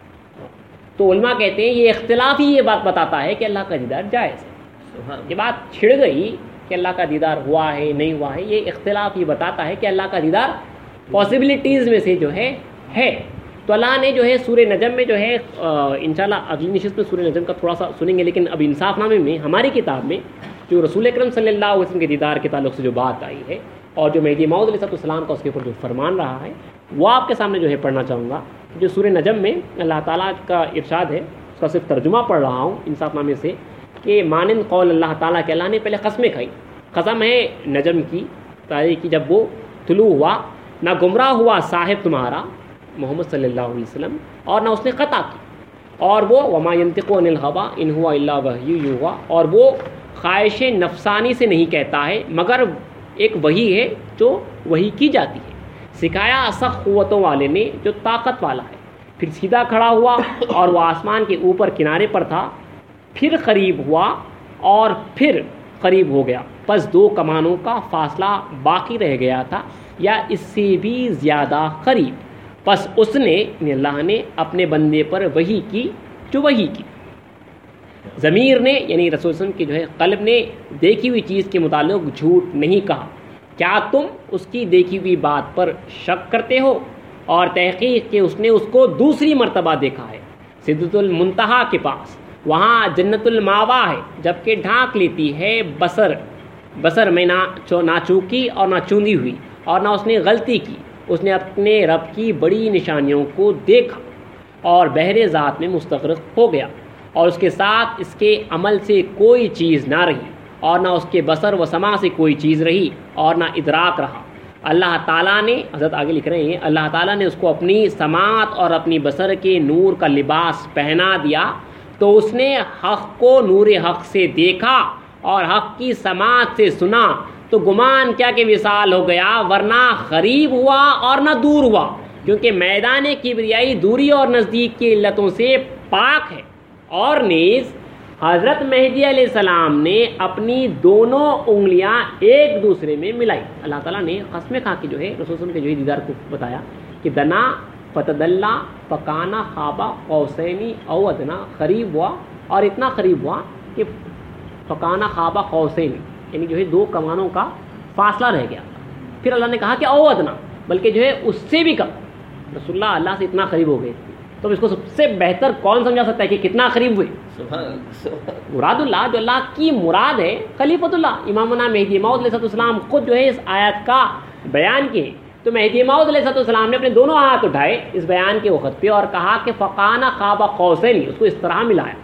تو علماء کہتے ہیں یہ اختلاف ہی یہ بات بتاتا ہے کہ اللہ کا دیدار جائز ہے. یہ بات چھڑ گئی کہ اللہ کا دیدار ہوا ہے نہیں ہوا ہے، یہ اختلاف یہ بتاتا ہے کہ اللہ کا دیدار پاسبلٹیز میں سے جو ہے. تو اللہ نے جو ہے سورہ نجم میں جو ہے انشاءاللہ اگلی نشست میں سورہ نجم کا تھوڑا سا سنیں گے، لیکن اب انصاف نامے میں ہماری کتاب میں جو رسول اکرم صلی اللہ علیہ وسلم کے دیدار کے تعلق سے جو بات آئی ہے اور جو مہدی موعود علیہ السلام کا اس کے اوپر جو فرمان رہا ہے وہ آپ کے سامنے جو ہے پڑھنا چاہوں گا. جو سورہ نجم میں اللہ تعالیٰ کا ارشاد ہے اس کا صرف ترجمہ پڑھ رہا ہوں انصاف نامے سے کہ مانند قول اللہ تعالیٰ کہ اللہ نے پہلے قسمیں کھائی. قسم ہے نجم کی تاریخ کی جب وہ طلوع ہوا، نہ گمراہ ہوا صاحب تمہارا محمد صلی اللہ علیہ وسلم اور نہ اس نے خطا کی. اور وہ وما ينطق عن الهوى ان هو الا وحی یوحی، اور وہ خواہش نفسانی سے نہیں کہتا ہے مگر ایک وحی ہے جو وحی کی جاتی ہے۔ سکھایا سخت قوتوں والے نے جو طاقت والا ہے، پھر سیدھا کھڑا ہوا اور وہ آسمان کے اوپر کنارے پر تھا، پھر قریب ہوا اور پھر قریب ہو گیا، پس دو کمانوں کا فاصلہ باقی رہ گیا تھا یا اس سے بھی زیادہ قریب، پس اس نے اللہ نے اپنے بندے پر وحی کی جو وحی کی۔ ضمیر نے یعنی رسول صلی اللہ علیہ وسلم کی جو ہے قلب نے دیکھی ہوئی چیز کے متعلق جھوٹ نہیں کہا۔ کیا تم اس کی دیکھی ہوئی بات پر شک کرتے ہو؟ اور تحقیق کہ اس نے اس کو دوسری مرتبہ دیکھا ہے، سدرۃ المنتہا کے پاس، وہاں جنت الماوا ہے، جبکہ ڈھانک لیتی ہے بصر میں نہ چوکی اور نہ چوندی ہوئی، اور نہ اس نے غلطی کی، اس نے اپنے رب کی بڑی نشانیوں کو دیکھا اور بحر ذات میں مستغرق ہو گیا، اور اس کے ساتھ اس کے عمل سے کوئی چیز نہ رہی، اور نہ اس کے بصر و سماع سے کوئی چیز رہی، اور نہ ادراک رہا۔ اللہ تعالیٰ نے، حضرت آگے لکھ رہے ہیں، اللہ تعالیٰ نے اس کو اپنی سماعت اور اپنی بصر کے نور کا لباس پہنا دیا، تو اس نے حق کو نور حق سے دیکھا اور حق کی سماعت سے سنا، تو گمان کیا کہ وصال ہو گیا، ورنہ قریب ہوا اور نہ دور ہوا، کیونکہ میدان کبریائی دوری اور نزدیک کی علتوں سے پاک ہے۔ اور نیز حضرت مہدی علیہ السلام نے اپنی دونوں انگلیاں ایک دوسرے میں ملائی۔ اللہ تعالیٰ نے قسم کھا کے جو ہے رسول صلی اللہ علیہ وسلم کے جو ہے دیدار کو بتایا کہ دنا فتدلا فکانا خوابہ قوسینی او ادنا، قریب ہوا اور اتنا قریب ہوا کہ فکانا خوابہ قوسین، یعنی جو ہے دو کمانوں کا فاصلہ رہ گیا۔ پھر اللہ نے کہا کہ او ادنا، بلکہ جو ہے اس سے بھی کم، رسول اللہ سے اتنا قریب ہو گئے۔ تو اس کو سب سے بہتر کون سمجھا سکتا ہے کہ کتنا قریب ہوئے؟ مراد اللہ، جو اللہ کی مراد ہے، خلیفۃ اللہ امامنا مہدی موعود علیہ السلام خود جو ہے اس آیت کا بیان کیے۔ تو مہدی موعود علیہ السلام نے اپنے دونوں ہاتھ اٹھائے اس بیان کے وقت پہ اور کہا کہ فقانا قاب قوسین، اس کو اس طرح ملایا،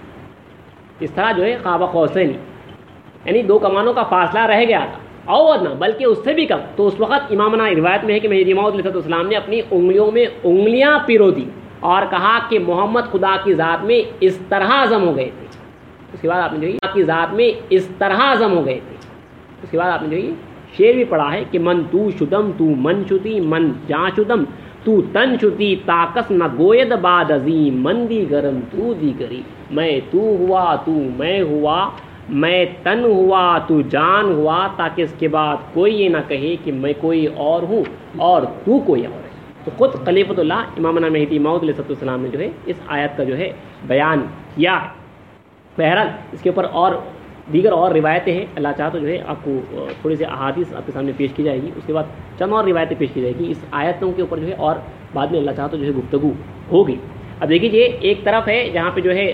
اس طرح جو ہے قاب قوسین، یعنی دو کمانوں کا فاصلہ رہ گیا تھا، او ادنا بلکہ اس سے بھی کم۔ تو اس وقت امامنا روایت میں ہے کہ مہدی موعود علیہ السلام نے اپنی انگلیوں میں انگلیاں پیرو دی اور کہا کہ محمد خدا کی ذات میں اس طرح عظم ہو گئے تھے۔ اس کے بعد آپ نے جو ہے کی ذات میں اس طرح عظم ہو گئے تھے۔ اس کے بعد آپ نے جو ہے شعر بھی پڑھا ہے کہ من تو شدم تو من شدی، من جاں شدم تو تن شدی، تاکس نہ گوید باد عظیم، من دی گرم تو دی گری، میں تو ہوا تو میں ہوا، میں تن ہوا تو جان ہوا، تاکہ اس کے بعد کوئی یہ نہ کہے کہ میں کوئی اور ہوں اور تو کوئی اور ہے۔ تو خود خلیفۃ اللہ امامنا مہدی موعود علیہ السلام نے جو ہے اس آیت کا جو ہے بیان کیا ہے۔ بہرحال اس کے اوپر اور دیگر اور روایتیں ہیں، اللہ چاہا تو جو ہے آپ کو تھوڑی سی احادیث آپ کے سامنے پیش کی جائے گی، اس کے بعد چند اور روایتیں پیش کی جائے گی اس آیتوں کے اوپر جو ہے، اور بعد میں اللہ چاہا تو جو ہے گفتگو ہوگی۔ اب دیکھیے ایک طرف ہے جہاں پہ جو ہے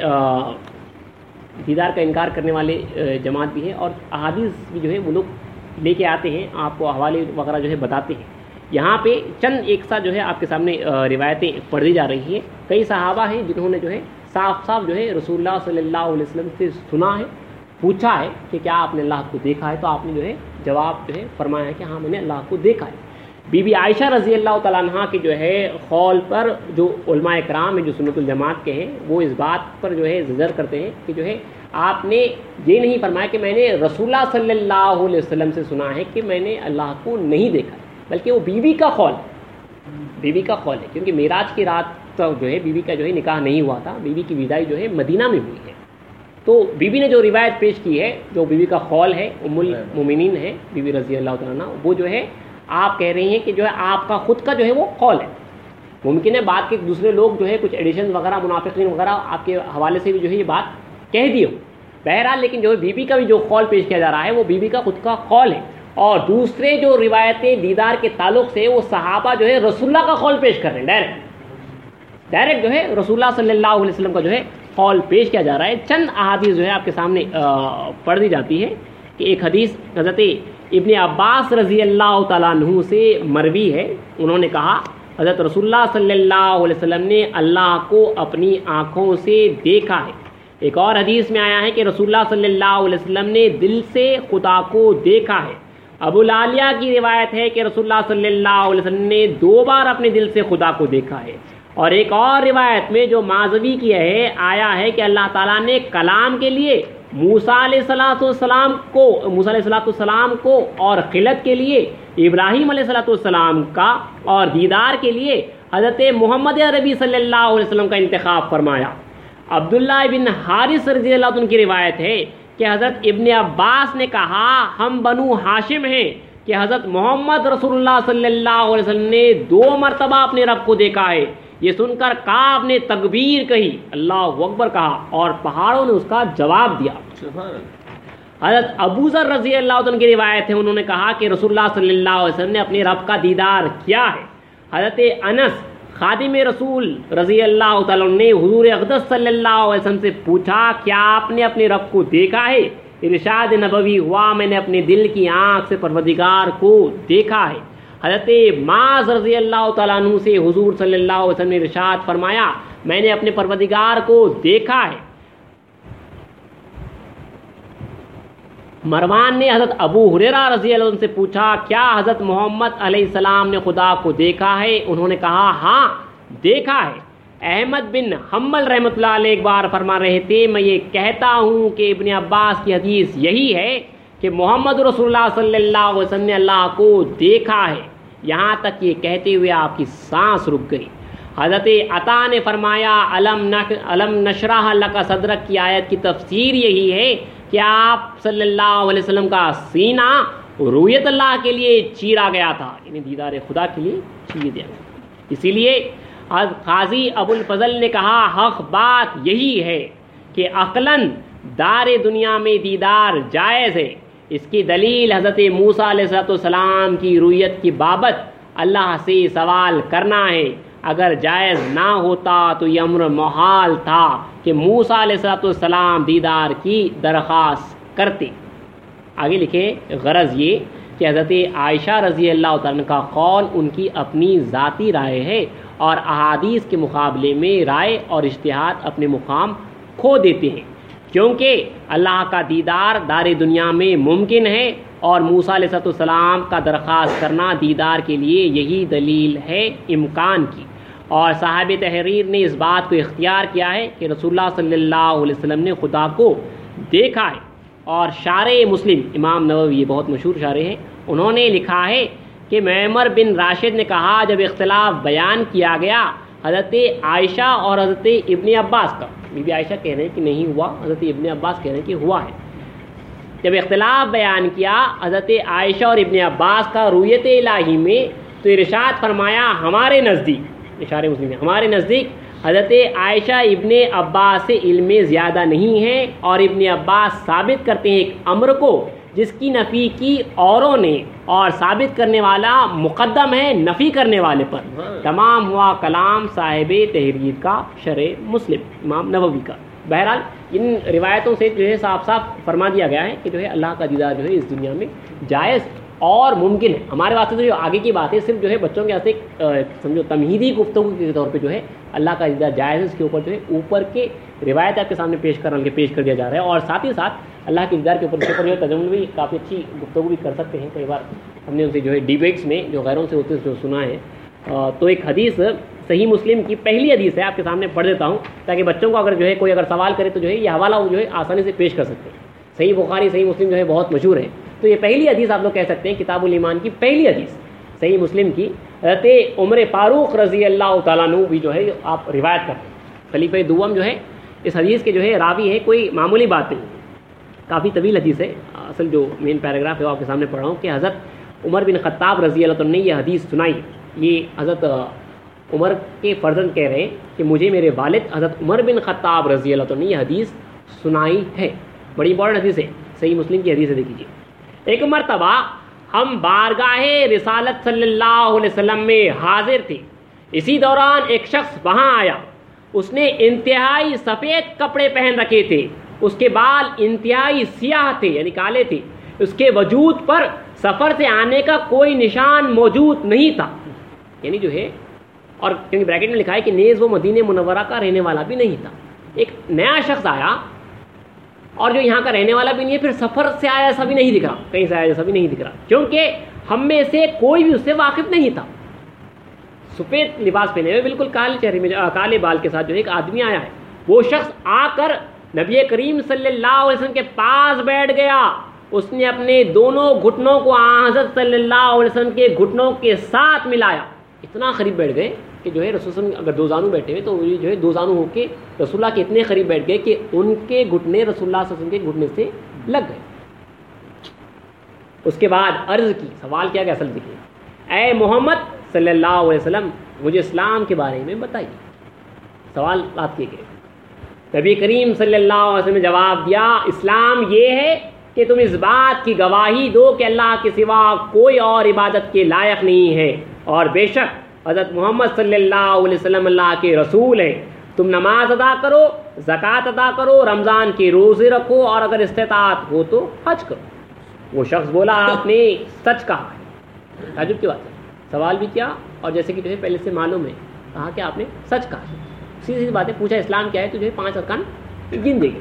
دیدار کا انکار کرنے والے جماعت بھی ہے، اور احادیث بھی جو ہے وہ لوگ لے کے آتے ہیں، آپ کو حوالے وغیرہ جو ہے بتاتے ہیں۔ یہاں پہ چند ایک ساتھ جو ہے آپ کے سامنے روایتیں پڑھی جا رہی ہیں۔ کئی صحابہ ہیں جنہوں نے جو ہے صاف جو ہے رسول اللہ صلی اللہ علیہ وسلم سے سنا ہے، پوچھا ہے کہ کیا آپ نے اللہ کو دیکھا ہے، تو آپ نے جو ہے جواب جو ہے فرمایا ہے کہ ہاں میں نے اللہ کو دیکھا ہے۔ بی بی عائشہ رضی اللہ تعالیٰ عنہ کے جو ہے قول پر جو علماء کرام ہیں جو سنت الجماعت کے ہیں، وہ اس بات پر جو ہے زجر کرتے ہیں کہ جو ہے آپ نے یہ نہیں فرمایا کہ میں نے رسول اللہ صلی اللہ علیہ وسلم سے سنا ہے کہ میں نے اللہ کو نہیں دیکھا، بلکہ وہ بیوی کا قول ہے، کیونکہ معراج کی رات جو ہے بیوی کا جو ہے نکاح نہیں ہوا تھا، بیوی کی وداعی جو ہے مدینہ میں ہوئی ہے۔ تو بیوی نے جو روایت پیش کی ہے، جو بیوی کا قول ہے، ام المومنین ہے بیوی رضی اللہ تعالیٰ عنہ، وہ جو ہے آپ کہہ رہی ہیں کہ جو ہے آپ کا خود کا جو ہے وہ قول ہے۔ ممکن ہے بعد کے دوسرے لوگ جو ہے کچھ ایڈیشن وغیرہ منافقین وغیرہ آپ کے حوالے سے بھی جو ہے یہ بات کہہ دی ہو، بہرحال لیکن جو ہے بیوی کا بھی جو قول پیش کیا جا رہا ہے وہ بیوی کا خود کا قول ہے۔ اور دوسرے جو روایتیں دیدار کے تعلق سے وہ صحابہ جو ہے رسول اللہ کا قول پیش کر رہے ہیں، ڈائریکٹ جو ہے رسول اللہ صلی اللہ علیہ وسلم کا جو ہے قول پیش کیا جا رہا ہے۔ چند احادیث جو ہے آپ کے سامنے پڑھ دی جاتی ہے کہ ایک حدیث حضرت ابن عباس رضی اللہ تعالیٰ عنہ سے مروی ہے، انہوں نے کہا حضرت رسول اللہ صلی اللہ علیہ وسلم نے اللہ کو اپنی آنکھوں سے دیکھا ہے۔ ایک اور حدیث میں آیا ہے کہ رسول اللہ صلی اللہ علیہ وسلم نے دل سے خدا کو دیکھا ہے۔ ابو العالیہ کی روایت ہے کہ رسول اللہ صلی اللہ علیہ وسلم نے 2 بار اپنے دل سے خدا کو دیکھا ہے، اور ایک اور روایت میں جو مازوی کی ہے آیا ہے کہ اللہ تعالیٰ نے کلام کے لیے موسیٰ علیہ السلام کو اور خلت کے لیے ابراہیم علیہ السلام کا اور دیدار کے لیے حضرت محمد عربی صلی اللہ علیہ وسلم کا انتخاب فرمایا۔ عبداللہ بن حارث رضی اللہ عنہ کی روایت ہے کہ حضرت ابن عباس نے کہا ہم بنو ہاشم ہیں کہ حضرت محمد رسول اللہ صلی اللہ علیہ وسلم نے 2 مرتبہ اپنے رب کو دیکھا ہے۔ یہ سن کر کعب نے تکبیر کہی، اللہ اکبر کہا، اور پہاڑوں نے اس کا جواب دیا۔ حضرت ابو ذر رضی اللہ عنہ کی روایت ہے، انہوں نے کہا کہ رسول اللہ صلی اللہ علیہ وسلم نے اپنے رب کا دیدار کیا ہے۔ حضرت انس خادم رسول رضی اللہ تعالیٰ نے حضور اقدس صلی اللہ علیہ وسلم سے پوچھا کیا آپ نے اپنے رب کو دیکھا ہے؟ ارشاد نبوی ہوا میں نے اپنے دل کی آنکھ سے پروردگار کو دیکھا ہے۔ حضرت معاذ رضی اللہ تعالیٰ عنہ سے حضور صلی اللہ علیہ وسلم نے ارشاد فرمایا میں نے اپنے پروردگار کو دیکھا ہے۔ مروان نے حضرت ابو ہریرہ رضی اللہ عنہ سے پوچھا کیا حضرت محمد علیہ السلام نے خدا کو دیکھا ہے؟ انہوں نے کہا ہاں دیکھا ہے۔ احمد بن حنبل رحمۃ اللہ علیہ ایک بار فرما رہے تھے میں یہ کہتا ہوں کہ ابن عباس کی حدیث یہی ہے کہ محمد رسول اللہ صلی اللہ علیہ وسلم نے اللہ کو دیکھا ہے، یہاں تک یہ کہتے ہوئے آپ کی سانس رک گئی۔ حضرت عطا نے فرمایا علم نشرح لک صدرک کی آیت کی تفسیر یہی ہے کہ آپ صلی اللہ علیہ وسلم کا سینہ رویت اللہ کے لیے چیرا گیا تھا، یعنی دیدار خدا کے لیے چیر دیا گیا۔ اسی لیے قاضی ابو الفضل نے کہا حق بات یہی ہے کہ عقلاً دار دنیا میں دیدار جائز ہے۔ اس کی دلیل حضرت موسیٰ علیہ السلام کی رویت کی بابت اللہ سے سوال کرنا ہے۔ اگر جائز نہ ہوتا تو یہ امر محال تھا کہ موسیٰ علیہ السلام دیدار کی درخواست کرتے۔ آگے لکھے غرض یہ کہ حضرت عائشہ رضی اللہ تعالیٰ کا قول ان کی اپنی ذاتی رائے ہے اور احادیث کے مقابلے میں رائے اور اجتہاد اپنے مقام کھو دیتے ہیں، کیونکہ اللہ کا دیدار دار دنیا میں ممکن ہے اور موسیٰ علیہ السلام کا درخواست کرنا دیدار کے لیے یہی دلیل ہے امکان کی۔ اور صاحب تحریر نے اس بات کو اختیار کیا ہے کہ رسول اللہ صلی اللہ علیہ وسلم نے خدا کو دیکھا ہے۔ اور شارح مسلم امام نووی بہت مشہور شارح ہیں، انہوں نے لکھا ہے کہ معمر بن راشد نے کہا جب اختلاف بیان کیا گیا حضرت عائشہ اور حضرت ابن عباس کا، بی بی عائشہ کہہ رہے ہیں کہ نہیں ہوا، حضرت ابن عباس کہہ رہے ہیں کہ ہوا ہے، جب اختلاف بیان کیا حضرت عائشہ اور ابن عباس کا رویت الہی میں تو ارشاد فرمایا ہمارے نزدیک، اشارے مسلم ہے، ہمارے نزدیک حضرت عائشہ ابن عباس سے علم زیادہ نہیں ہے، اور ابن عباس ثابت کرتے ہیں ایک امر کو جس کی نفی کی اوروں نے، اور ثابت کرنے والا مقدم ہے نفی کرنے والے پر۔ تمام ہوا کلام صاحب تحریر کا شرح مسلم امام نووی کا۔ بہرحال ان روایتوں سے جو ہے صاف صاف فرما دیا گیا ہے کہ جو ہے اللہ کا دیدار جو ہے اس دنیا میں جائز اور ممکن ہے۔ ہمارے واسطے تو جو آگے کی بات ہے صرف جو ہے بچوں کے واسطے سمجھو تمہیدی گفتگو کے طور پہ جو ہے اللہ کا دیدار جائز ہے، اس کے اوپر جو ہے اوپر کے روایت آپ کے سامنے پیش کر دیا جا رہا ہے، اور ساتھ ہی ساتھ اللہ کے دیدار کے اوپر جو ہے تجمل بھی کافی اچھی گفتگو بھی کر سکتے ہیں۔ کئی بار ہم نے ان سے جو ہے ڈیبیٹس میں جو غیروں سے ہوتے جو سنا ہے، تو ایک حدیث صحیح مسلم کی پہلی حدیث ہے، آپ کے سامنے پڑھ دیتا ہوں تاکہ بچوں کو اگر جو ہے کوئی اگر سوال کرے تو جو ہے یہ حوالہ وہ جو ہے آسانی سے پیش کر سکتے ہیں۔ صحیح بخاری صحیح مسلم جو ہے بہت مشہور ہے، تو یہ پہلی حدیث آپ لوگ کہہ سکتے ہیں کتاب الایمان کی پہلی حدیث صحیح مسلم کی حضرت عمر فاروق رضی اللہ تعالیٰ عنہ بھی جو ہے آپ روایت کرتے ہیں۔ خلیفہ دوم جو ہے اس حدیث کے جو ہے راوی ہے، کوئی معمولی بات نہیں، کافی طویل حدیث ہے۔ اصل جو مین پیراگراف ہے وہ آپ کے سامنے پڑھ رہا ہوں کہ حضرت عمر بن خطاب رضی اللہ عنہ نے یہ حدیث سنائی۔ یہ حضرت عمر کے فرزند کہہ رہے ہیں کہ مجھے میرے والد حضرت عمر بن خطاب رضی اللہ عنہ نے یہ حدیث سنائی ہے۔ بڑی امپورٹنٹ حدیث ہے، صحیح مسلم کی حدیث ہے، دیکھ لیجیے۔ ایک مرتبہ ہم بارگاہ رسالت صلی اللہ علیہ وسلم میں حاضر تھے، اسی دوران ایک شخص وہاں آیا، اس نے انتہائی سفید کپڑے پہن رکھے تھے، اس کے بال انتہائی سیاہ تھے یعنی کالے تھے، اس کے وجود پر سفر سے آنے کا کوئی نشان موجود نہیں تھا، یعنی جو ہے، اور کیونکہ بریکٹ میں لکھا ہے کہ نیز وہ مدینہ منورہ کا رہنے والا بھی نہیں تھا۔ ایک نیا شخص آیا اور جو یہاں کا رہنے والا بھی نہیں ہے، پھر سفر سے آیا ایسا بھی نہیں دکھ رہا، کہیں سے آیا ایسا بھی نہیں دکھ رہا، کیونکہ ہم میں سے کوئی بھی اس سے واقف نہیں تھا۔ سفید لباس پہنے ہوئے بالکل کالے چہرے میں کالے بال کے ساتھ جو ہے ایک آدمی آیا ہے. وہ شخص آ کر نبی کریم صلی اللہ علیہ وسلم کے پاس بیٹھ گیا. اس نے اپنے دونوں گھٹنوں کو حضرت صلی اللہ علیہ وسلم کے گھٹنوں کے ساتھ ملایا. اتنا قریب بیٹھ گئے کہ جو ہے رسول صلی اللہ علیہ وسلم اگر دو زانو بیٹھے ہوئے تو جو ہے دو زانو ہو کے رسول اللہ کے اتنے قریب بیٹھ گئے کہ ان کے گھٹنے رسول اللہ صلی اللہ علیہ وسلم کے گھٹنے سے لگ گئے. اس کے بعد عرض کی، سوال کیا گیا اصل دیکھیے، اے محمد صلی اللہ علیہ وسلم مجھے اسلام کے بارے میں بتائیے. سوال بات کیے گئے. نبی کریم صلی اللہ علیہ وسلم نے جواب دیا، اسلام یہ ہے کہ تم اس بات کی گواہی دو کہ اللہ کے سوا کوئی اور عبادت کے لائق نہیں ہے، اور بے شک حضرت محمد صلی اللہ علیہ وسلم اللہ کے رسول ہیں. تم نماز ادا کرو، زکوٰۃ ادا کرو، رمضان کے روزے رکھو، اور اگر استطاعت ہو تو حج کرو. وہ شخص بولا آپ نے سچ کہا ہے. تعجب کی بات ہے، سوال بھی کیا اور جیسے کہ جو ہے پہلے سے معلوم ہے کہا کہ آپ نے سچ کہا ہے. سیدھی بات ہے، پوچھا اسلام کیا ہے تو جو ہے 5 ارکان گن دے گے.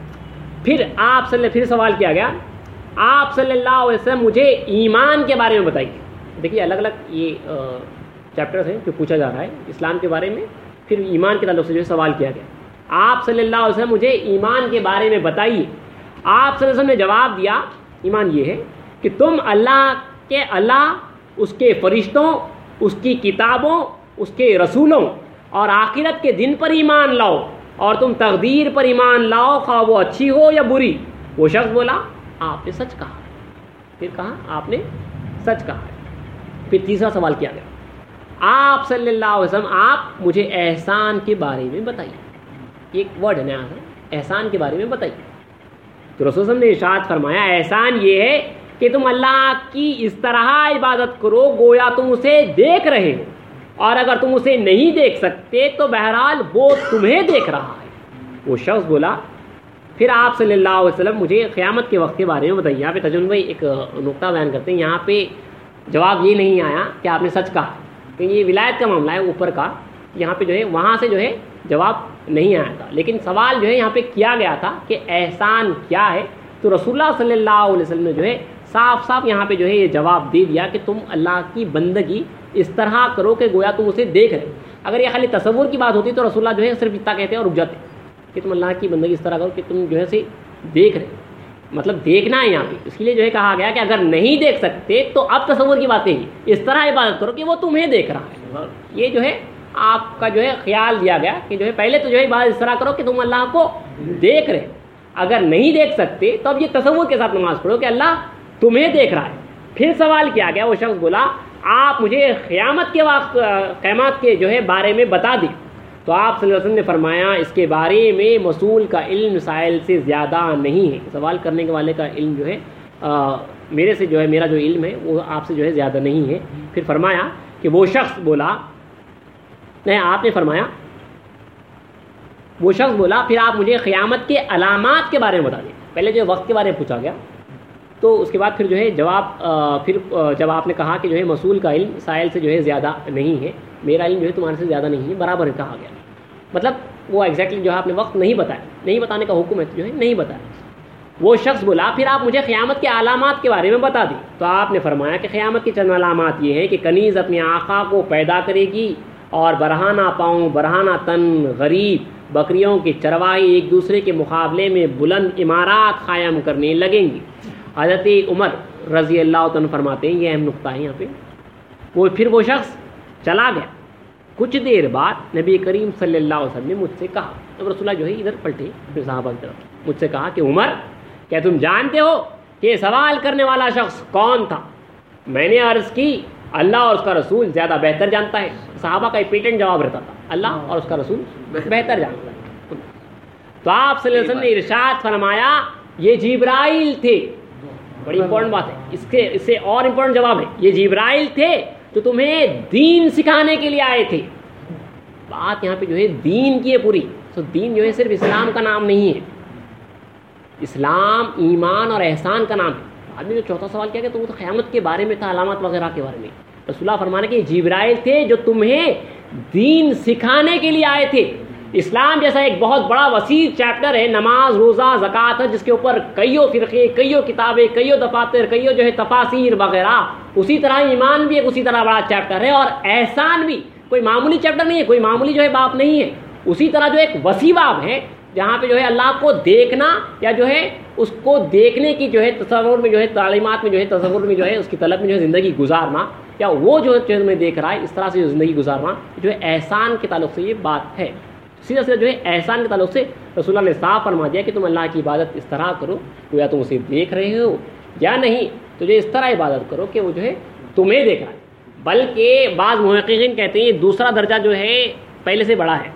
پھر سوال کیا گیا، آپ صلی اللہ علیہ وسلم مجھے ایمان کے بارے میں بتائیے. دیکھیے الگ الگ یہ چیپٹرز ہیں جو پوچھا جا رہا ہے اسلام کے بارے میں، پھر ایمان کے تعلق سے جو ہے سوال کیا گیا. آپ صلی اللہ علیہ وسلم مجھے ایمان کے بارے میں بتائیے. آپ صلی اللہ علیہ وسلم نے جواب دیا، ایمان یہ ہے کہ تم اللہ اس کے فرشتوں، اس کی کتابوں، اس کے رسولوں اور آخرت کے دن پر ایمان لاؤ، اور تم تقدیر پر ایمان لاؤ خواہ وہ اچھی ہو یا بری. وہ شخص بولا آپ نے سچ کہا. پھر کہا آپ نے سچ کہا. پھر تیسرا سوال کیا گیا، آپ صلی اللہ علیہ وسلم آپ مجھے احسان کے بارے میں بتائیے. ایک ورڈ ہے نیا احسان کے بارے میں بتائیے. تو رسول صلی اللہ علیہ وسلم نے ارشاد فرمایا، احسان یہ ہے کہ تم اللہ کی اس طرح عبادت کرو گویا تم اسے دیکھ رہے ہو، اور اگر تم اسے نہیں دیکھ سکتے تو بہرحال وہ تمہیں دیکھ رہا ہے. وہ شخص بولا پھر آپ صلی اللہ علیہ وسلم مجھے قیامت کے وقت کے بارے میں بتائیے. یہاں پہ ترجمہ بھائی ایک نقطہ بیان کرتے ہیں، یہاں پہ جواب یہ نہیں آیا کہ آپ نے سچ کہا، کہ یہ ولایت کا معاملہ ہے اوپر کا. یہاں پہ جو ہے وہاں سے جو ہے جواب نہیں آیا تھا، لیکن سوال جو ہے یہاں پہ کیا گیا تھا کہ احسان کیا ہے. تو رسول اللہ صلی اللہ علیہ وسلم نے جو ہے صاف صاف یہاں پہ جو ہے یہ جواب دے دیا کہ تم اللہ کی بندگی اس طرح کرو کہ گویا تم اسے دیکھ رہے. اگر یہ خالی تصور کی بات ہوتی تو رسول اللہ جو ہے صرف اتنا کہتے ہیں اور رک جاتے کہ تم اللہ کی بندگی اس طرح کرو کہ تم جو ہے سے دیکھ رہے. مطلب دیکھنا ہے یہاں پہ، اس کے لیے جو ہے کہا گیا کہ اگر نہیں دیکھ سکتے تو اب تصور کی باتیں ہی اس طرح عبادت کرو کہ وہ تمہیں دیکھ رہا ہے. یہ جو ہے آپ کا جو ہے خیال دیا گیا کہ جو ہے پہلے تو جو ہے عبادت اس طرح کرو کہ تم اللہ کو دیکھ رہے. اگر نہیں دیکھ سکتے تو اب یہ تصور کے ساتھ نماز پڑھو کہ اللہ تمہیں دیکھ رہا ہے. پھر سوال کیا گیا، وہ شخص بولا آپ مجھے قیامت کے جو ہے بارے میں بتا دیں. تو آپ صلی اللہ علیہ وسلم نے فرمایا اس کے بارے میں مسئول کا علم سائل سے زیادہ نہیں ہے. سوال کرنے کے والے کا علم جو ہے میرے سے جو ہے میرا جو علم ہے وہ آپ سے جو ہے زیادہ نہیں ہے. پھر فرمایا کہ وہ شخص بولا نہیں، آپ نے فرمایا وہ شخص بولا پھر آپ مجھے قیامت کے علامات کے بارے میں بتا دیں. پہلے جو وقت کے بارے میں پوچھا گیا تو اس کے بعد پھر جو ہے جواب پھر جب آپ نے کہا کہ جو ہے مسئول کا علم سائل سے جو ہے زیادہ نہیں ہے، میرا علم جو ہے تمہارے سے زیادہ نہیں ہے، برابر کہا گیا. مطلب وہ ایگزیکٹلی جو ہے آپ نے وقت نہیں بتایا، نہیں بتانے کا حکم ہے تو جو ہے نہیں بتایا. وہ شخص بولا پھر آپ مجھے قیامت کے علامات کے بارے میں بتا دیں. تو آپ نے فرمایا کہ قیامت کی چند علامات یہ ہیں کہ کنیز اپنے آقا کو پیدا کرے گی، اور برہانہ پاؤں برہانہ تن غریب بکریوں کے چرواہے ایک دوسرے کے مقابلے میں بلند عمارات قائم کرنے لگیں گے. حضرت عمر رضی اللہ عنہ فرماتے ہیں، یہ اہم نقطہ ہے یہاں پہ. پھر وہ شخص چلا گیا. کچھ دیر بعد نبی کریم صلی اللہ علیہ وسلم نے مجھ سے کہا، اب رسول اللہ جو ہے ادھر پلٹے پھر صحابہ کی طرف، مجھ سے کہا کہ عمر کیا تم جانتے ہو کہ سوال کرنے والا شخص کون تھا؟ میں نے عرض کی اللہ اور اس کا رسول زیادہ بہتر جانتا ہے. صحابہ کا ایک پیٹنٹ جواب رہتا تھا، اللہ اور اس کا رسول بہتر جانتا ہے. تو آپ صلی اللہ علیہ وسلم نے ارشاد فرمایا یہ جبرائیل تھے. بڑی امپورٹنٹ بات ہے، اس سے اور امپورٹنٹ جواب ہے، یہ جبرائیل تھے جو تمہیں دین سکھانے کے لیے آئے تھے. بات یہاں پہ جو ہے دین کی ہے پوری. تو دین جو ہے صرف اسلام کا نام نہیں ہے، اسلام ایمان اور احسان کا نام ہے. آدمی جو چوتھا سوال کیا کہ تو وہ تو قیامت کے بارے میں تھا، علامات وغیرہ کے بارے میں. رسول اللہ فرمانے کہ جبرائیل تھے جو تمہیں دین سکھانے کے لیے آئے تھے. اسلام جیسا ایک بہت بڑا وسیع چیپٹر ہے، نماز روزہ زکوٰۃ ہے، جس کے اوپر کئیوں فرقے، کئیوں کتابیں، کئیوں دفاتر، کئیوں جو ہے تفاسیر وغیرہ. اسی طرح ایمان بھی ایک اسی طرح بڑا چیپٹر ہے، اور احسان بھی کوئی معمولی چیپٹر نہیں ہے، کوئی معمولی جو ہے باب نہیں ہے. اسی طرح جو ایک وسیع باب ہے جہاں پہ جو ہے اللہ کو دیکھنا یا جو ہے اس کو دیکھنے کی جو ہے تصور میں جو ہے تعلیمات میں جو ہے تصور میں جو ہے اس کی طلب میں جو ہے زندگی گزارنا، یا وہ جو چیز میں دیکھ رہا ہے اس طرح سے جو زندگی گزارنا جو ہے احسان کے تعلق سے یہ بات ہے. سیدھا سیدھا جو ہے احسان کے تعلق سے رسول اللہ نے صاف فرما دیا کہ تم اللہ کی عبادت اس طرح کرو کہ یا تم اسے دیکھ رہے ہو یا نہیں، تو جو اس طرح عبادت کرو کہ وہ جو ہے تمہیں دیکھ رہا ہے. بلکہ بعض محققین کہتے ہیں یہ دوسرا درجہ جو ہے پہلے سے بڑا ہے.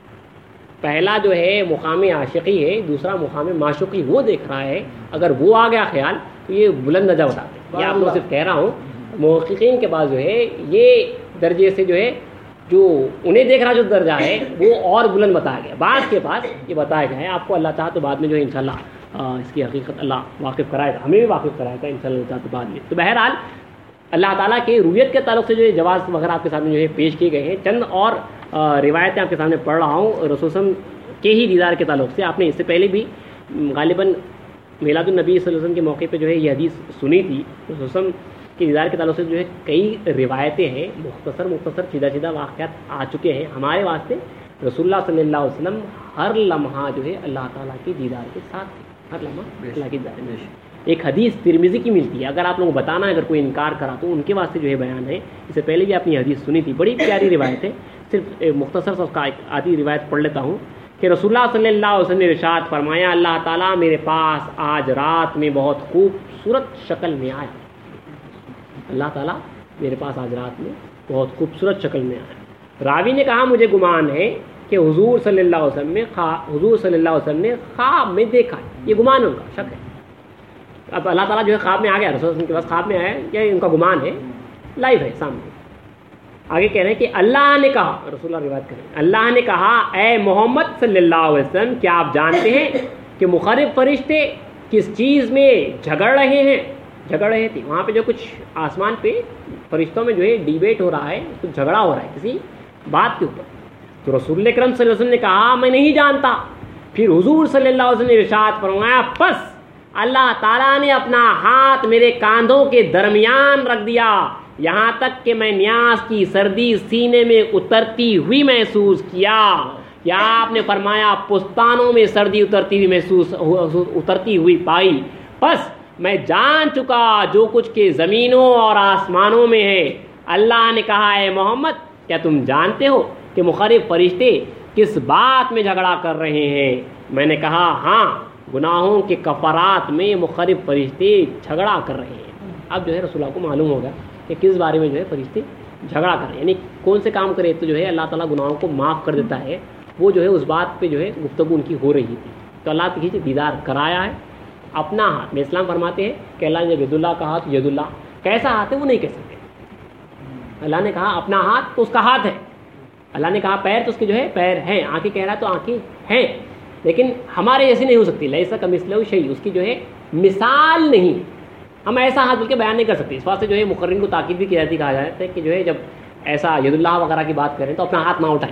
پہلا جو ہے مقام عاشقی ہے، دوسرا مقام معشوقی، وہ دیکھ رہا ہے. اگر وہ آ گیا خیال تو یہ بلند درجہ بتاتے ہیں. یہ آپ کو صرف کہہ رہا ہوں، محققین کے پاس جو ہے یہ درجے سے جو ہے جو انہیں دیکھ رہا جو درجہ ہے وہ اور بلند بتایا گیا. بعض کے پاس یہ بتایا گیا ہے. آپ کو اللہ چاہا تو بعد میں جو ہے انشاءاللہ اس کی حقیقت اللہ واقف کرائے گا، ہمیں بھی واقف کرائے گا انشاءاللہ چاہا تو بعد میں. تو بہرحال اللہ تعالیٰ کے رویت کے تعلق سے جو ہے جواز وغیرہ آپ کے سامنے جو ہے پیش کیے گئے ہیں. چند اور روایتیں آپ کے سامنے پڑھ رہا ہوں رسول وسلم کے ہی دیدار کے تعلق سے. آپ نے اس سے پہلے بھی غالباً میلاد النبی صلی اللہ علیہ وسلم کے موقع پہ جو ہے یہ حدیث سنی تھی. رسول وسلم کے دیدار کے تعلق سے جو ہے کئی روایتیں ہیں، مختصر سیدھا واقعات آ چکے ہیں ہمارے واسطے. رسول اللہ صلی اللہ علیہ وسلم ہر لمحہ جو ہے اللہ تعالیٰ کے دیدار کے ساتھ تھے، ہر لمحہ اللہ کے دیدار میں. ایک حدیث ترمذی کی ملتی ہے، اگر آپ لوگوں کو بتانا ہے اگر کوئی انکار کرا تو ان کے واسطے جو ہے بیان ہے. اس سے پہلے بھی اپنی حدیث سنی تھی، بڑی پیاری روایت ہے. صرف مختصر سا اس کا ایک آدھی روایت پڑھ لیتا ہوں کہ رسول اللہ صلی اللہ علیہ وسلم نے ارشاد فرمایا اللہ تعالیٰ میرے پاس آج رات میں بہت خوبصورت شکل میں آیا. اللہ تعالیٰ میرے پاس آج رات میں بہت خوبصورت شکل میں آیا. راوی نے کہا مجھے گمان ہے کہ حضور صلی اللہ علیہ وسلم نے خواب میں دیکھا. یہ گمان ہے، ان کا شک ہے. اب اللہ تعالیٰ جو ہے خواب میں آ گیا، رسول اللہ کے پاس خواب میں آیا، یہ ان کا گمان ہے، لائیو ہے سامنے. آگے کہہ رہے ہیں کہ اللہ نے کہا، رسول اللہ روایت کریں، اللہ نے کہا اے محمد صلی اللہ علیہ وسلم کیا آپ جانتے ہیں کہ مخرب فرشتے کس چیز میں جھگڑ رہے تھے. وہاں پہ جو کچھ آسمان پہ فرشتوں میں جو ہے ڈیبیٹ ہو رہا ہے، کچھ جھگڑا ہو رہا ہے کسی بات کے اوپر. تو رسول اکرم صلی اللہ علیہ وسلم نے کہا میں نہیں جانتا. پھر حضور صلی اللہ علیہ وسلم نے ارشاد فرمایا پس اللہ تعالیٰ نے اپنا ہاتھ میرے کاندھوں کے درمیان رکھ دیا یہاں تک کہ میں نیاز کی سردی سینے میں اترتی ہوئی محسوس کیا. یا آپ نے فرمایا پستانوں میں سردی اترتی ہوئی پائی. بس میں جان چکا جو کچھ کے زمینوں اور آسمانوں میں ہے. اللہ نے کہا اے محمد کیا تم جانتے ہو کہ مخرب فرشتے کس بات میں جھگڑا کر رہے ہیں؟ میں نے کہا ہاں، گناہوں کے کفارات میں مخرب فرشتے جھگڑا کر رہے ہیں. اب جو ہے رسول اللہ کو معلوم ہوگا کہ کس بارے میں جو ہے فرشتے جھگڑا کر رہے ہیں، یعنی کون سے کام کرے تو جو ہے اللہ تعالیٰ گناہوں کو معاف کر دیتا ہے. وہ جو ہے اس بات پہ جو ہے گفتگو ان کی ہو رہی تھی. تو اللہ کی دیدار کرایا ہے. اپنا ہاتھ میں اسلام فرماتے ہیں کہ اللہ نے ید اللہ کہا تو ید اللہ کیسا ہاتھ ہے وہ نہیں کہہ سکتے. اللہ نے کہا اپنا ہاتھ تو اس کا ہاتھ ہے. اللہ نے کہا پیر تو اس کے جو ہے پیر ہیں. آنکھیں کہہ رہا ہے تو آنکھیں ہیں، لیکن ہمارے جیسی نہیں ہو سکتی. لیسا کمثلہ شیء، اس کی جو ہے مثال نہیں. ہم ایسا ہاتھ بول کے بیان نہیں کر سکتے. اس واسطے جو ہے مقررین کو تاکید بھی کی جاتی، کہا جاتا ہے کہ جو ہے جب ایسا ید اللہ وغیرہ کی بات کریں تو اپنا ہاتھ نہ اٹھائیں.